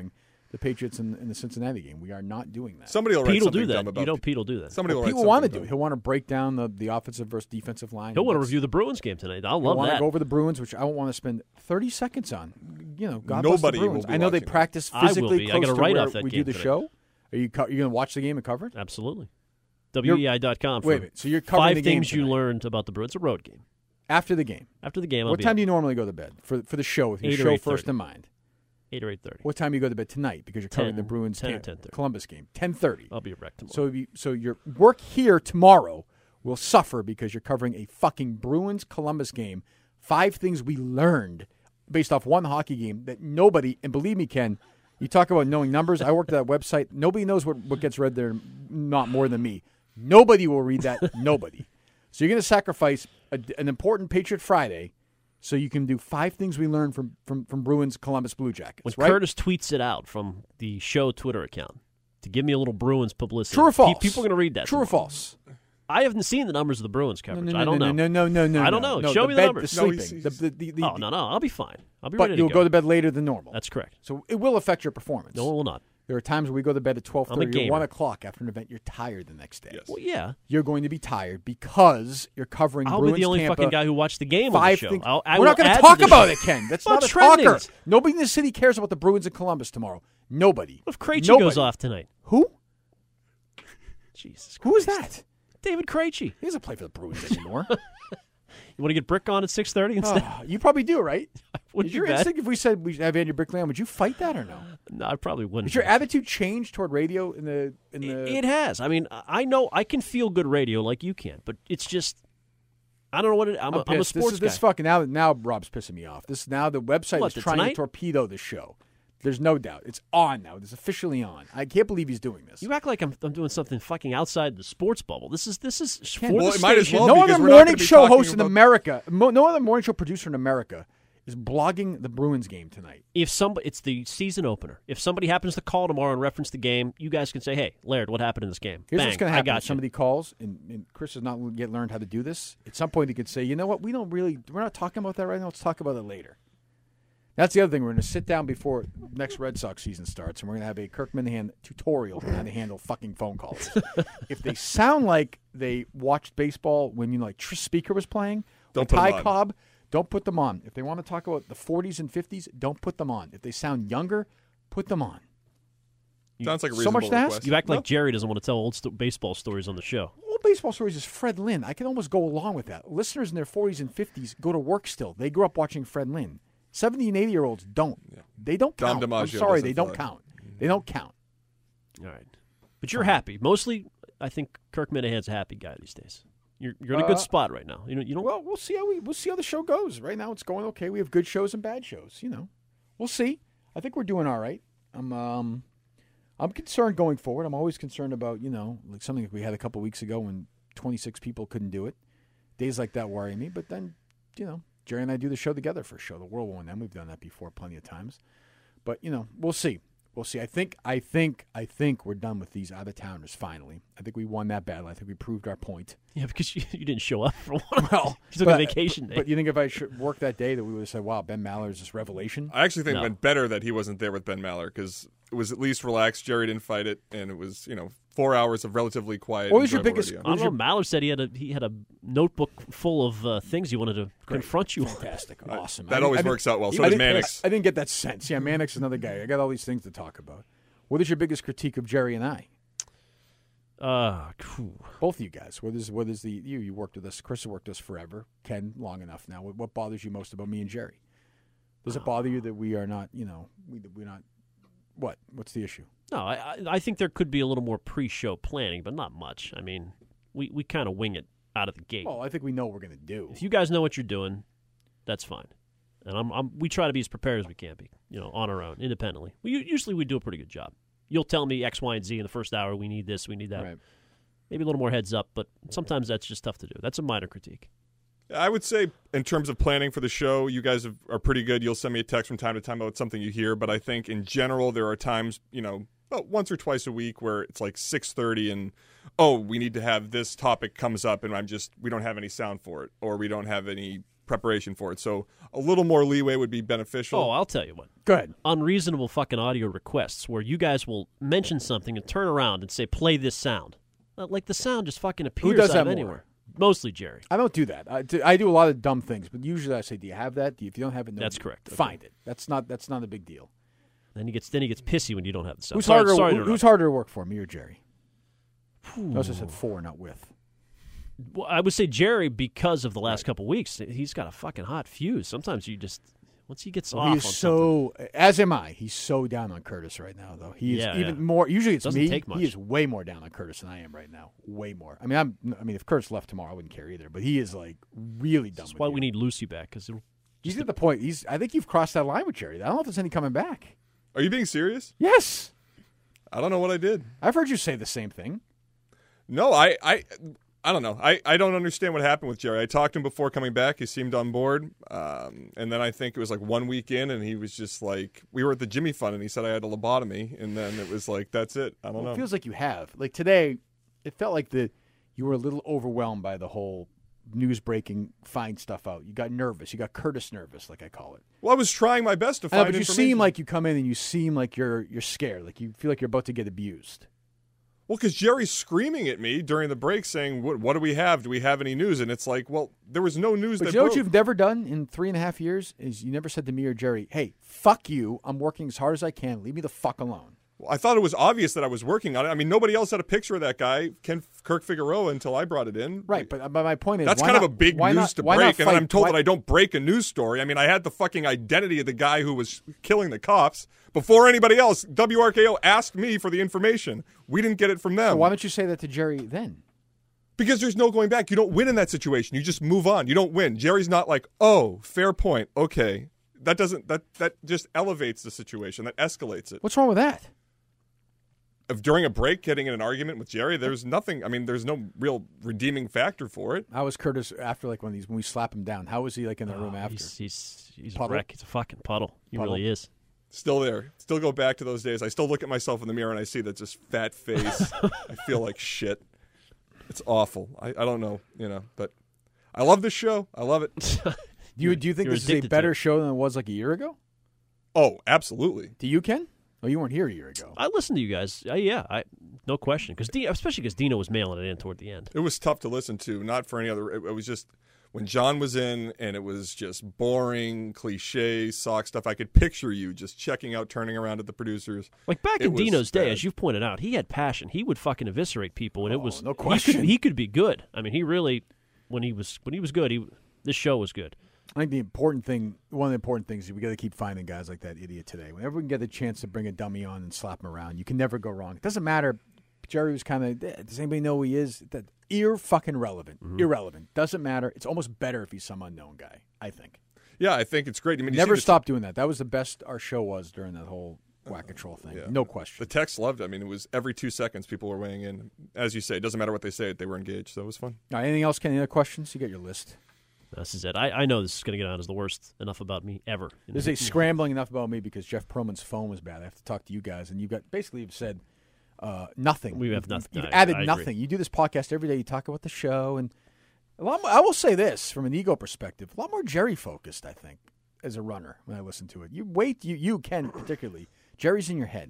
the Patriots in, in the Cincinnati game. We are not doing that. Somebody will write Pete will something do that. dumb about You know the- Pete will do that. Somebody will People write want to something do it. dumb. He'll want to break down the, the offensive versus defensive line. He'll want to That's- review the Bruins game tonight. I'll He'll love want that. to go over the Bruins, which I won't want to spend thirty seconds on. You know, God bless the Nobody will Bruins. be I know they watching it. practice I will physically be. I close got a to write where off that we game do the today. show. Are you co- you going to watch the game and cover it? Absolutely. W E I dot com. Wait a minute. So you're covering five the game things you tonight. learned about the Bruins. It's a road game. After the game. After the game, I'll What be time up. do you normally go to bed for for the show? With your eight or show eight first thirty. in mind. eight or eight thirty. What time do you go to bed tonight? Because you're covering ten, the Bruins ten or camp- ten thirty. Columbus game. ten thirty. I'll be a wreck tomorrow. So if you, so your work here tomorrow will suffer because you're covering a fucking Bruins Columbus game. Five things we learned based off one hockey game that nobody, and believe me, Ken, you talk about knowing numbers. I worked at that website. Nobody knows what, what gets read there, not more than me. Nobody will read that. Nobody. So you're going to sacrifice a, an important Patriot Friday so you can do five things we learned from, from, from Bruins Columbus Blue Jackets. when right? Curtis tweets it out from the show Twitter account to give me a little Bruins publicity, True or false? pe- people are going to read that. True or tomorrow. false? I haven't seen the numbers of the Bruins No, coverage. no, I don't no, know. No, no, no, no. I don't no. know. No, Show the me the bed, numbers. The No, sleeping. he's- the, he's- the, the, the, Oh no, no, I'll be fine. I'll be But ready to you'll go. go to bed later than normal. That's correct. So it will affect your performance. No, it will not. There are times where we go to bed at twelve I'm a thirty or gamer. one o'clock after an event. You're tired the next day. Yes. Well, yeah. You're going to be tired because you're covering I'll Bruins be the only Tampa. fucking guy who watched the game on the Five show. things. I'll, I We're will not going add to talk the about show. it, Ken. That's Well, not a trendings. talker. Nobody in the city cares about the Bruins in Columbus tomorrow. Nobody. What if Krejci Nobody. goes off tonight? Who? Jesus Christ. Who is that? David Krejci. He doesn't play for the Bruins anymore. You want to get Brick on at six thirty instead? Oh, you probably do, right? Would Is you your bet? instinct if we said we should have Andrew Brickley on, would you fight that or no? No, I probably wouldn't. Has your attitude changed toward radio in the in the? It has. I mean, I know I can feel good radio like you can, but it's just I don't know what it. I'm, I'm, a, I'm a pissed. sports this, is, guy. this fucking now. Now Rob's pissing me off. This now the website What, is the trying to Tonight? torpedo the show. There's no doubt. It's on now. It's officially on. I can't believe he's doing this. You act like I'm, I'm doing something fucking outside the sports bubble. This is this is for Well, the it might as station. well no because other we're not morning gonna be show talking host in about- America, mo- no other morning show producer in America is blogging the Bruins game tonight. If somebody, it's the season opener. If somebody happens to call tomorrow and reference the game, you guys can say, "Hey, Laird, what happened in this game?" Here's Bang, what's going to I happen. got If you. somebody calls, and, and Chris has not yet learned how to do this. At some point, he could say, "You know what? We don't really. We're not talking about that right now. Let's talk about it later." That's the other thing. We're going to sit down before next Red Sox season starts, and we're going to have a Kirk Minahan tutorial on how to handle fucking phone calls. If they sound like they watched baseball when you know, like Tris Speaker was playing, Don't or put 'em Ty on. Cobb, don't put them on. If they want to talk about the forties and fifties, don't put them on. If they sound younger, put them on. Sounds like a So reasonable much to ask? request. You act like No. Jerry doesn't want to tell old st- baseball stories on the show. Old baseball stories is Fred Lynn. I can almost go along with that. Listeners in their forties and fifties go to work still. They grew up watching Fred Lynn. seventy and eighty year olds don't. They don't Dom count. I'm DiMaggio sorry, doesn't they don't fly. count. They don't count. All right, but you're happy. Mostly, I think Kirk Minahan's a happy guy these days. You're you're in a Uh, good spot right now. You know, you don't. Well, we'll see how we we'll see how the show goes. Right now, it's going okay. We have good shows and bad shows. You know, we'll see. I think we're doing all right. I'm um, I'm concerned going forward. I'm always concerned about you know like something that we had a couple weeks ago when twenty-six people couldn't do it. Days like that worry me. But then, you know, Jerry and I do the show together for a show. The World War One. We've done that before plenty of times. But you know, we'll see. We'll see. I think. I think. I think we're done with these out of towners. Finally, I think we won that battle. I think we proved our point. Yeah, because you, you didn't show up for a while. Well, you took but, a vacation day. But you think if I should work that day that we would have said, "Wow, Ben Maller is this revelation"? I actually think No. it went better that he wasn't there with Ben Maller because it was at least relaxed. Jerry didn't fight it, and it was you know four hours of relatively quiet. What was your enjoyable biggest- radio. I don't know. Mallard said he had a he had a notebook full of uh, things he wanted to confront you on. Fantastic, awesome. that I always didn't- works out well. So I does didn't- Mannix. I didn't get that sense. Yeah, Mannix is another guy. I got all these things to talk about. What is your biggest critique of Jerry and I? Uh, phew. Both of you guys. What is what is the you? You worked with us. Chris has worked with us forever. Ken, long enough now. What, what bothers you most about me and Jerry? Does it bother you that we are not? You know, we we're not. What? What's the issue? No, I I- I think there could be a little more pre-show planning, but not much. I mean, we, we kind of wing it out of the gate. Well, I think we know what we're going to do. If you guys know what you're doing, that's fine. And I'm, I'm we try to be as prepared as we can be, you know, on our own, independently. We usually we do a pretty good job. You'll tell me X, Y, and Z in the first hour. We need this, we need that. Right. Maybe a little more heads up, but sometimes that's just tough to do. That's a minor critique. I would say, in terms of planning for the show, you guys have, are pretty good. You'll send me a text from time to time about something you hear, but I think in general there are times, you know, about once or twice a week where it's like six thirty and, oh, we need to have this topic comes up and I'm just, we don't have any sound for it, or we don't have any preparation for it. So a little more leeway would be beneficial. Oh, I'll tell you what. Go ahead. Unreasonable fucking audio requests where you guys will mention something and turn around and say, play this sound. Like the sound just fucking appears does out that of more? anywhere. Mostly Jerry. I don't do that. I do, I do a lot of dumb things, but usually I say, "Do you have that? Do you, if you don't have it, no, That's correct. Find it. That's not that's not a big deal." Then he gets then he gets pissy when you don't have the sound. Who's sorry, harder? sorry to who- who's interrupt. harder to work for, me or Jerry? Notice I said for, not with. Well, I would say Jerry because of the last couple weeks. He's got a fucking hot fuse. Sometimes you just once he gets off He's on so, as am I. He's so down on Curtis right now, though. He is Yeah, even yeah. more. Usually it's Doesn't me. take much. He is way more down on Curtis than I am right now. Way more. I mean, I'm. I mean, if Curtis left tomorrow, I wouldn't care either. But he is like really done. That's with why you. we need Lucy back because He's at the point. He's. I think you've crossed that line with Jerry. I don't know if there's any coming back. Are you being serious? Yes, I don't know what I did. I've heard you say the same thing. No, I, I, I don't know. I, I don't understand what happened with Jerry. I talked to him before coming back. He seemed on board. Um, and then I think it was like one week in, and he was just like, we were at the Jimmy Fund, and he said I had a lobotomy. And then it was like, that's it. I don't Well, know. it feels like you have. Like today, it felt like the you were a little overwhelmed by the whole news breaking, find stuff out. You got nervous. You got Curtis nervous, like I call it. well, I was trying my best to I know, find but you information. seem like you come in and you seem like you're you're scared. Like you feel like you're about to get abused. Well, because Jerry's screaming at me during the break saying, what, what do we have? Do we have any news? And it's like, well, there was no news But that you know what broke. you've never done in three and a half years is you never said to me or Jerry, "Hey, fuck you. I'm working as hard as I can. Leave me the fuck alone." Well, I thought it was obvious that I was working on it. I mean, nobody else had a picture of that guy, Ken Kirk Figueroa, until I brought it in. Right, but, but my point is, That's why kind not- of a big why news not- to why not break, and then fight- I'm told why- that I don't break a news story. I mean, I had the fucking identity of the guy who was killing the cops before anybody else. W R K O asked me for the information. We didn't get it from them. So why don't you say that to Jerry then? Because there's no going back. You don't win in that situation. You just move on. You don't win. Jerry's not like, oh, fair point. Okay. That doesn't, that, that just elevates the situation. That escalates it. What's wrong with that? If during a break getting in an argument with Jerry, there's nothing, I mean, there's no real redeeming factor for it. How was Curtis after like one of these when we slap him down? How was he like in the room Oh, after? he's he's, he's a Puddle? wreck. He's a fucking puddle. He Puddle. really is. Still there. Still go back to those days. I still look at myself in the mirror and I see that just fat face. I feel like shit. It's awful. I, I don't know, you know, but I love this show. I love it. Do you do you think You're this is a addicted to better it. show than it was like a year ago? Oh, absolutely. Do you, Ken? Oh, you weren't here a year ago. I listened to you guys. Uh, yeah, I no question. Because especially because Dino was mailing it in toward the end. It was tough to listen to, not for any other. It, it was just when John was in, and it was just boring, cliche, sock stuff. I could picture you just checking out, turning around at the producers. Like back It in was Dino's day, bad. as you've pointed out, he had passion. He would fucking eviscerate people, and it Oh, was no he could- question. He could, be good. I mean, he really when he was when he was good. He this show was good. I think the important thing, one of the important things, is we got to keep finding guys like that idiot today. Whenever we can get the chance to bring a dummy on and slap him around, you can never go wrong. It doesn't matter. Jerry was kind of. Does anybody know who he is? That ear fucking relevant. Mm-hmm. Irrelevant. Doesn't matter. It's almost better if he's some unknown guy. I think. Yeah, I think it's great. I mean, you Never see the- stop doing that. That was the best our show was during that whole whack control thing. yeah. No The question. text loved it. I mean, it was every two seconds people were weighing in. As you say, it doesn't matter what they say; they were engaged, so it was fun. All right, anything else? Ken? Any other questions? You got your list. This is it. I, I know this is going to get on as the worst enough about me ever. There's a scrambling enough about me because Jeff Perlman's phone was bad. I have to talk to you guys, and you've got basically you've said uh, nothing. We have You've- nothing. You've I- added I agree. nothing. You do this podcast every day. You talk about the show, and a lot more, I will say this from an ego perspective: a lot more Jerry focused. I think as a runner when I listen to it, you wait. You you Ken particularly. Jerry's in your head.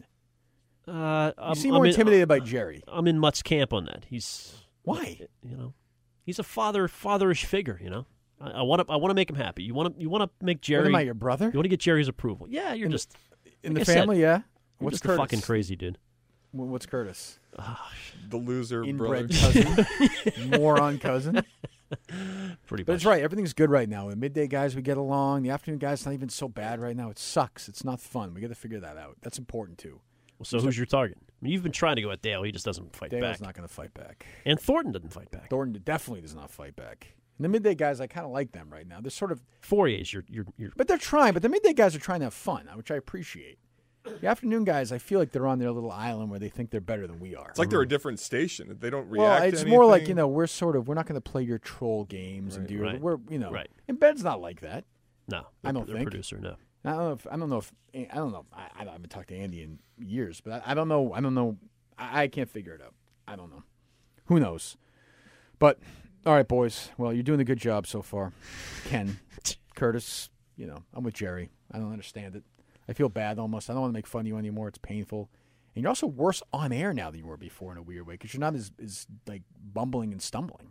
Uh, You I'm, seem I'm more in- intimidated by Jerry. I'm in Mutt's camp on that. He's Why? you know, he's a father fatherish figure. You know, I want to I want to make him happy. You want to you want to make What Jerry. am I, your brother? You want to get Jerry's approval. Yeah, you're In the- just In like the I said, family, yeah. you're What's just Curtis? a fucking crazy dude. Wh- What's Curtis? The loser Inbred brother. cousin, moron cousin. Pretty But much. it's right. Everything's good right now. The midday guys, we get along. The afternoon guys, not even so bad right now. It sucks. It's not fun. We got to figure that out. That's important too. Well, so who's your target? I mean, you've been trying to go at Dale. He just doesn't fight Dale's back. not going to fight back. And Thornton doesn't fight back. Thornton definitely does not fight back. And the midday guys, I kind of like them right now. They're sort of, Fourier's your your your. but they're trying. But the midday guys are trying to have fun, which I appreciate. The afternoon guys, I feel like they're on their little island where they think they're better than we are. It's like they're a different station. They don't well, react. it's to more like anything. you know we're sort of we're not going to play your troll games and do Right. we're you know Right. and Ben's not like that. No, I don't their think. producer. No. I don't know if I don't know if I don't know. I, I haven't talked to Andy in years, but I, I don't know. I don't know. I, I can't figure it out. I don't know. Who knows? But All right, boys. Well, you're doing a good job so far. Ken, Curtis, you know, I'm with Jerry. I don't understand it. I feel bad almost. I don't want to make fun of you anymore. It's painful. And you're also worse on air now than you were before in a weird way because you're not as, as, like, bumbling and stumbling.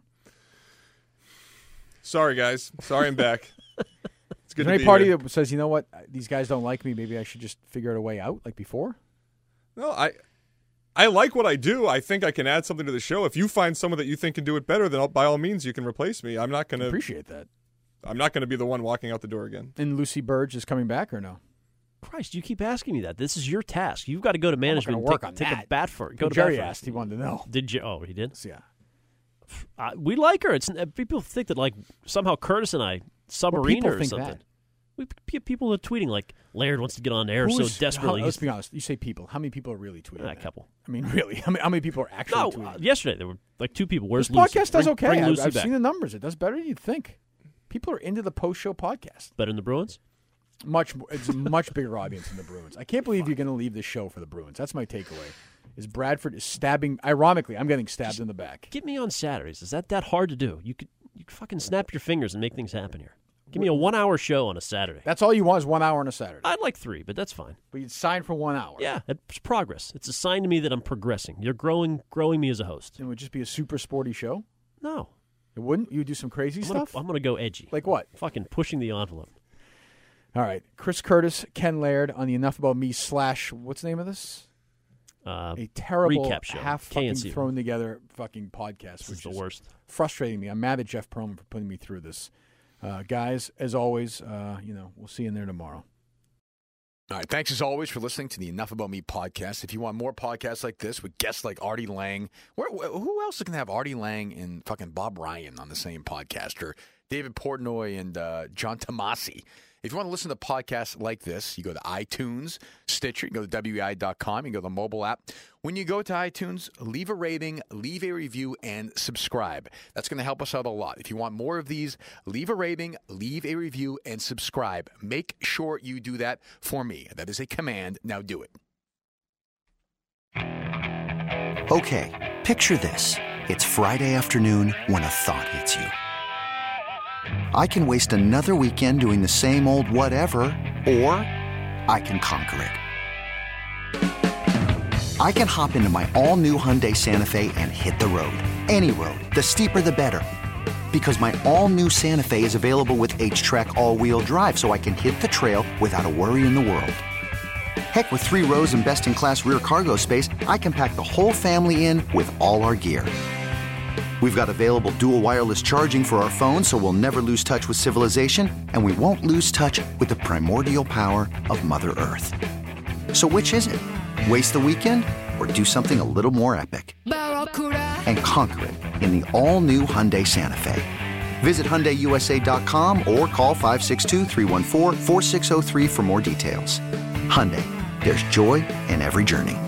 Sorry, guys. Sorry I'm back. It's good Is to there any be party here. that says, you know what, these guys don't like me, maybe I should just figure out a way out like before? No, I I like what I do. I think I can add something to the show. If you find someone that you think can do it better, then I'll, by all means you can replace me. I'm not going to Appreciate that. I'm not going to be the one walking out the door again. And Lucy Burge is coming back or no? Christ, you keep asking me that. This is your task. You've got to go to management and work take, on take that. a bat for it. Go to Jerry bat for it. asked. He wanted to know. Did you? Oh, he did? So, yeah. Uh, we like her. It's uh, people think that like somehow Curtis and I submarine people her or think something. that. We p- people are tweeting like Laird wants to get on air Who's- so desperately. How, let's He's- be honest. You say people. How many people are really tweeting a that? couple. I mean, really? How many, how many people are actually No, tweeting uh, that? yesterday there were like two people. Where's This Lucy? podcast does Bring- okay. Bring I've, Lucy I've back. seen the numbers. It does better than you'd think. People are into the post-show podcast. Better than the Bruins. Much, it's a much bigger audience than the Bruins. I can't believe you're going to leave this show for the Bruins. That's my takeaway. Is Bradford is stabbing? Ironically, I'm getting stabbed in the back. Get me on Saturdays. Is that that hard to do? You could you could fucking snap your fingers and make things happen here. Give me a one-hour show on a Saturday. That's all you want is one hour on a Saturday. I'd like three, but that's fine. But you'd sign for one hour. Yeah, it's progress. It's a sign to me that I'm progressing. You're growing, growing me as a host. It would just be a super sporty show. No, It wouldn't. You would do some crazy I'm gonna, stuff. I'm gonna go edgy. Like what? Fucking pushing the envelope. All right, Chris Curtis, Ken Laird on the Enough About Me slash what's the name of this? Uh, A terrible recap show. half K fucking N C. thrown together fucking podcast, this which is the is worst. frustrating me. I'm mad at Jeff Perlman for putting me through this. Uh, guys, as always, uh, you know, we'll see you in there tomorrow. All right, thanks as always for listening to the Enough About Me podcast. If you want more podcasts like this with guests like Artie Lang, where, who else is going to have Artie Lang and fucking Bob Ryan on the same podcast, or David Portnoy and uh, John Tomasi? If you want to listen to podcasts like this, you go to iTunes, Stitcher, you go to W E I dot com, you go to the mobile app. When you go to iTunes, leave a rating, leave a review, and subscribe. That's going to help us out a lot. If you want more of these, leave a rating, leave a review, and subscribe. Make sure you do that for me. That is a command. Now do it. Okay, picture this. It's Friday afternoon when a thought hits you. I can waste another weekend doing the same old whatever, or I can conquer it. I can hop into my all-new Hyundai Santa Fe and hit the road. Any road. The steeper, the better. Because my all-new Santa Fe is available with H-Track all-wheel drive, so I can hit the trail without a worry in the world. Heck, with three rows and best-in-class rear cargo space, I can pack the whole family in with all our gear. We've got available dual wireless charging for our phones, so we'll never lose touch with civilization, and we won't lose touch with the primordial power of Mother Earth. So which is it? Waste the weekend or do something a little more epic? And conquer it in the all-new Hyundai Santa Fe. Visit Hyundai U S A dot com or call five six two, three one four, four six zero three for more details. Hyundai, there's joy in every journey.